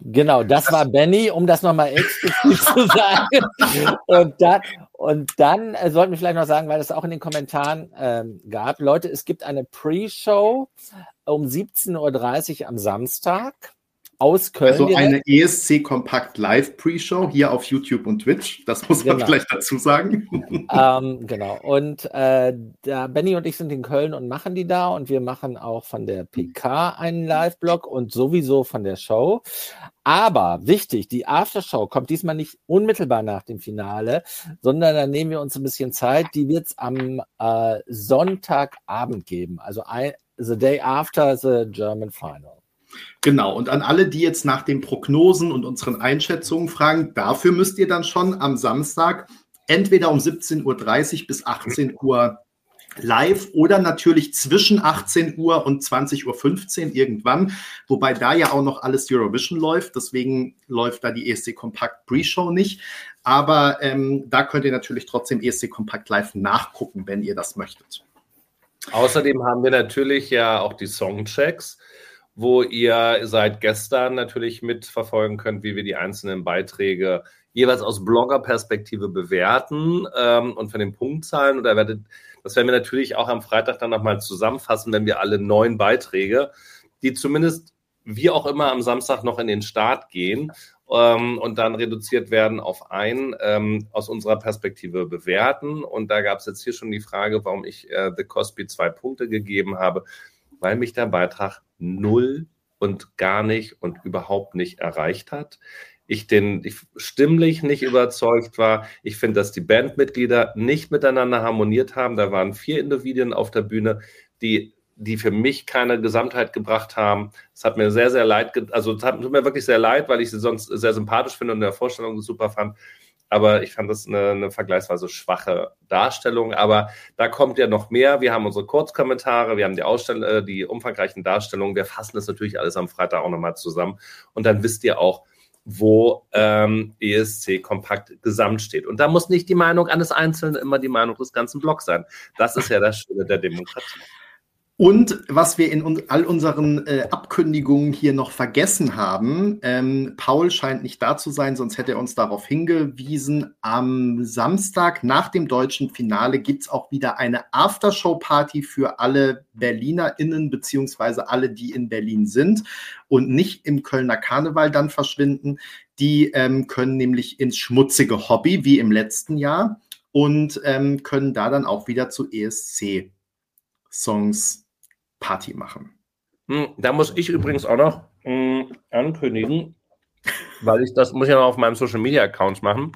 Genau, das war Benny, um das nochmal explizit zu sagen. Und dann, und dann äh, sollten wir vielleicht noch sagen, weil es auch in den Kommentaren ähm, gab, Leute, es gibt eine Pre-Show um siebzehn Uhr dreißig am Samstag aus Köln. Also direkt. eine E S C Kompakt Live Pre-Show hier auf YouTube und Twitch. Das muss man Genau. vielleicht dazu sagen. Ähm, genau. Und äh, da Benny und ich sind in Köln und machen die da und wir machen auch von der P K einen Live-Blog und sowieso von der Show. Aber wichtig, die Aftershow kommt diesmal nicht unmittelbar nach dem Finale, sondern da nehmen wir uns ein bisschen Zeit. Die wird es am äh, Sonntagabend geben, also ein, the day after the German Final. Genau, und an alle, die jetzt nach den Prognosen und unseren Einschätzungen fragen, dafür müsst ihr dann schon am Samstag entweder um siebzehn Uhr dreißig bis achtzehn Uhr live oder natürlich zwischen achtzehn Uhr und zwanzig Uhr fünfzehn irgendwann, wobei da ja auch noch alles Eurovision läuft, deswegen läuft da die E S C Kompakt Pre-Show nicht, aber ähm, da könnt ihr natürlich trotzdem E S C Kompakt Live nachgucken, wenn ihr das möchtet. Außerdem haben wir natürlich ja auch die Songchecks, wo ihr seit gestern natürlich mitverfolgen könnt, wie wir die einzelnen Beiträge jeweils aus Blogger-Perspektive bewerten ähm, und von den Punktzahlen. Und da werdet, das werden wir natürlich auch am Freitag dann nochmal zusammenfassen, wenn wir alle neun Beiträge, die zumindest wie auch immer am Samstag noch in den Start gehen ähm, und dann reduziert werden auf einen, ähm, aus unserer Perspektive bewerten. Und da gab es jetzt hier schon die Frage, warum ich äh, The Cosby zwei Punkte gegeben habe, weil mich der Beitrag null und gar nicht und überhaupt nicht erreicht hat. Ich, den, ich stimmlich nicht überzeugt war. Ich finde, dass die Bandmitglieder nicht miteinander harmoniert haben. Da waren vier Individuen auf der Bühne, die, die für mich keine Gesamtheit gebracht haben. Es hat mir sehr, sehr leid, also es hat tut mir wirklich sehr leid, weil ich sie sonst sehr sympathisch finde und in der Vorstellung super fand. Aber ich fand das eine, eine vergleichsweise schwache Darstellung. Aber da kommt ja noch mehr. Wir haben unsere Kurzkommentare, wir haben die, Ausstell- äh, die umfangreichen Darstellungen. Wir fassen das natürlich alles am Freitag auch nochmal zusammen. Und dann wisst ihr auch, wo ähm, E S C Kompakt gesamt steht. Und da muss nicht die Meinung eines Einzelnen immer die Meinung des ganzen Blogs sein. Das ist ja das Schöne der Demokratie. Und was wir in un- all unseren äh, Abkündigungen hier noch vergessen haben, ähm, Paul scheint nicht da zu sein, sonst hätte er uns darauf hingewiesen, am Samstag nach dem deutschen Finale gibt es auch wieder eine Aftershow-Party für alle BerlinerInnen beziehungsweise alle, die in Berlin sind und nicht im Kölner Karneval dann verschwinden. Die ähm, können nämlich ins schmutzige Hobby, wie im letzten Jahr, und ähm, können da dann auch wieder zu E S C-Songs Party machen. Hm, da muss ich übrigens auch noch mh, ankündigen, weil ich das muss ich ja noch auf meinem Social Media Accounts machen,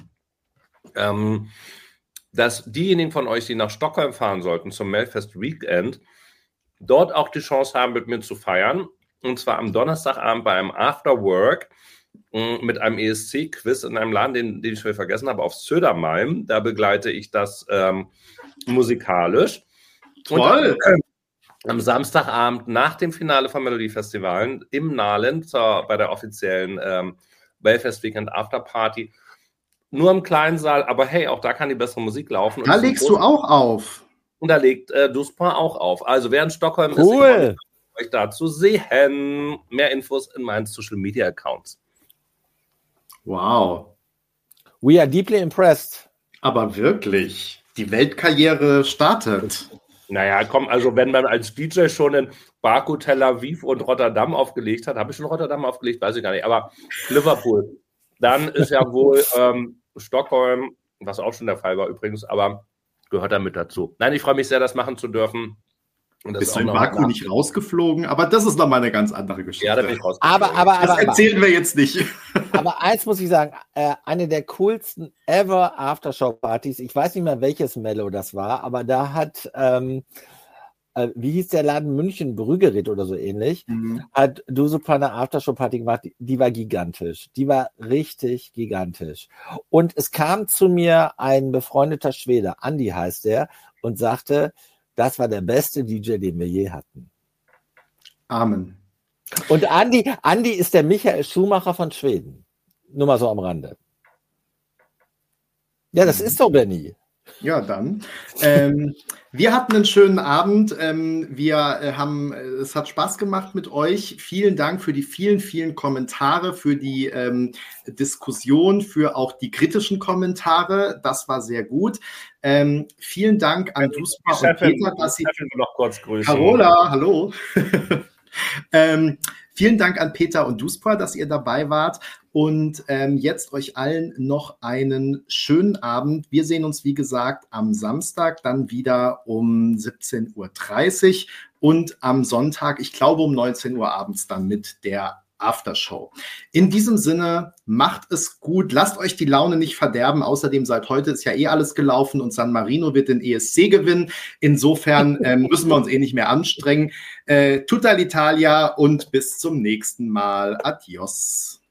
ähm, dass diejenigen von euch, die nach Stockholm fahren sollten zum Melfest Weekend, dort auch die Chance haben, mit mir zu feiern. Und zwar am Donnerstagabend bei einem Afterwork mh, mit einem E S C-Quiz in einem Laden, den, den ich schon vergessen habe, auf Södermalm. Da begleite ich das ähm, musikalisch. Toll! Und, äh, am Samstagabend nach dem Finale von Melodiefestivalen im Nahland zur, bei der offiziellen ähm, Melfest Weekend Afterparty. Nur im kleinen Saal, aber hey, auch da kann die bessere Musik laufen. Da legst du auch auf. Und da legt äh, Duspa auch auf. Also wer in Stockholm cool. ist, ich freue mich, euch da zu sehen. Mehr Infos in meinen Social Media Accounts. Wow. We are deeply impressed. Aber wirklich, die Weltkarriere startet. Naja, komm, also wenn man als D J schon in Baku, Tel Aviv und Rotterdam aufgelegt hat, habe ich schon Rotterdam aufgelegt, weiß ich gar nicht, aber Liverpool, dann ist ja wohl ähm, Stockholm, was auch schon der Fall war übrigens, aber gehört da mit dazu. Nein, ich freue mich sehr, das machen zu dürfen. Und das Bist du in Baku nach- nicht rausgeflogen? Aber das ist nochmal eine ganz andere Geschichte. Ja, da bin ich rausgeflogen. Aber, aber, aber, das erzählen wir jetzt nicht. Aber eins muss ich sagen, äh, eine der coolsten ever Aftershow-Partys, ich weiß nicht mehr, welches Mello das war, aber da hat, ähm, äh, wie hieß der Laden, München Brüggerit oder so ähnlich, mhm. hat Dusupa eine Aftershow-Party gemacht, die, die war gigantisch. Die war richtig gigantisch. Und es kam zu mir ein befreundeter Schwede, Andi heißt der, und sagte, das war der beste D J, den wir je hatten. Amen. Und Andi, Andi ist der Michael Schumacher von Schweden. Nur mal so am Rande. Ja, das ist so, Benny. Ja, dann. Ähm, wir hatten einen schönen Abend. Ähm, wir äh, haben, äh, es hat Spaß gemacht mit euch. Vielen Dank für die vielen, vielen Kommentare, für die ähm, Diskussion, für auch die kritischen Kommentare. Das war sehr gut. Ähm, vielen Dank an Duspa und Peter, dass Sie... noch kurz grüßen. Carola, hallo. ähm, vielen Dank an Peter und Duspa, dass ihr dabei wart. Und ähm, jetzt euch allen noch einen schönen Abend. Wir sehen uns, wie gesagt, am Samstag dann wieder um siebzehn Uhr dreißig und am Sonntag, ich glaube, um neunzehn Uhr abends dann mit der Aftershow. In diesem Sinne, macht es gut, lasst euch die Laune nicht verderben. Außerdem seit heute ist ja eh alles gelaufen und San Marino wird den E S C gewinnen. Insofern ähm, müssen wir uns eh nicht mehr anstrengen. Äh, tutta l'Italia und bis zum nächsten Mal. Adios.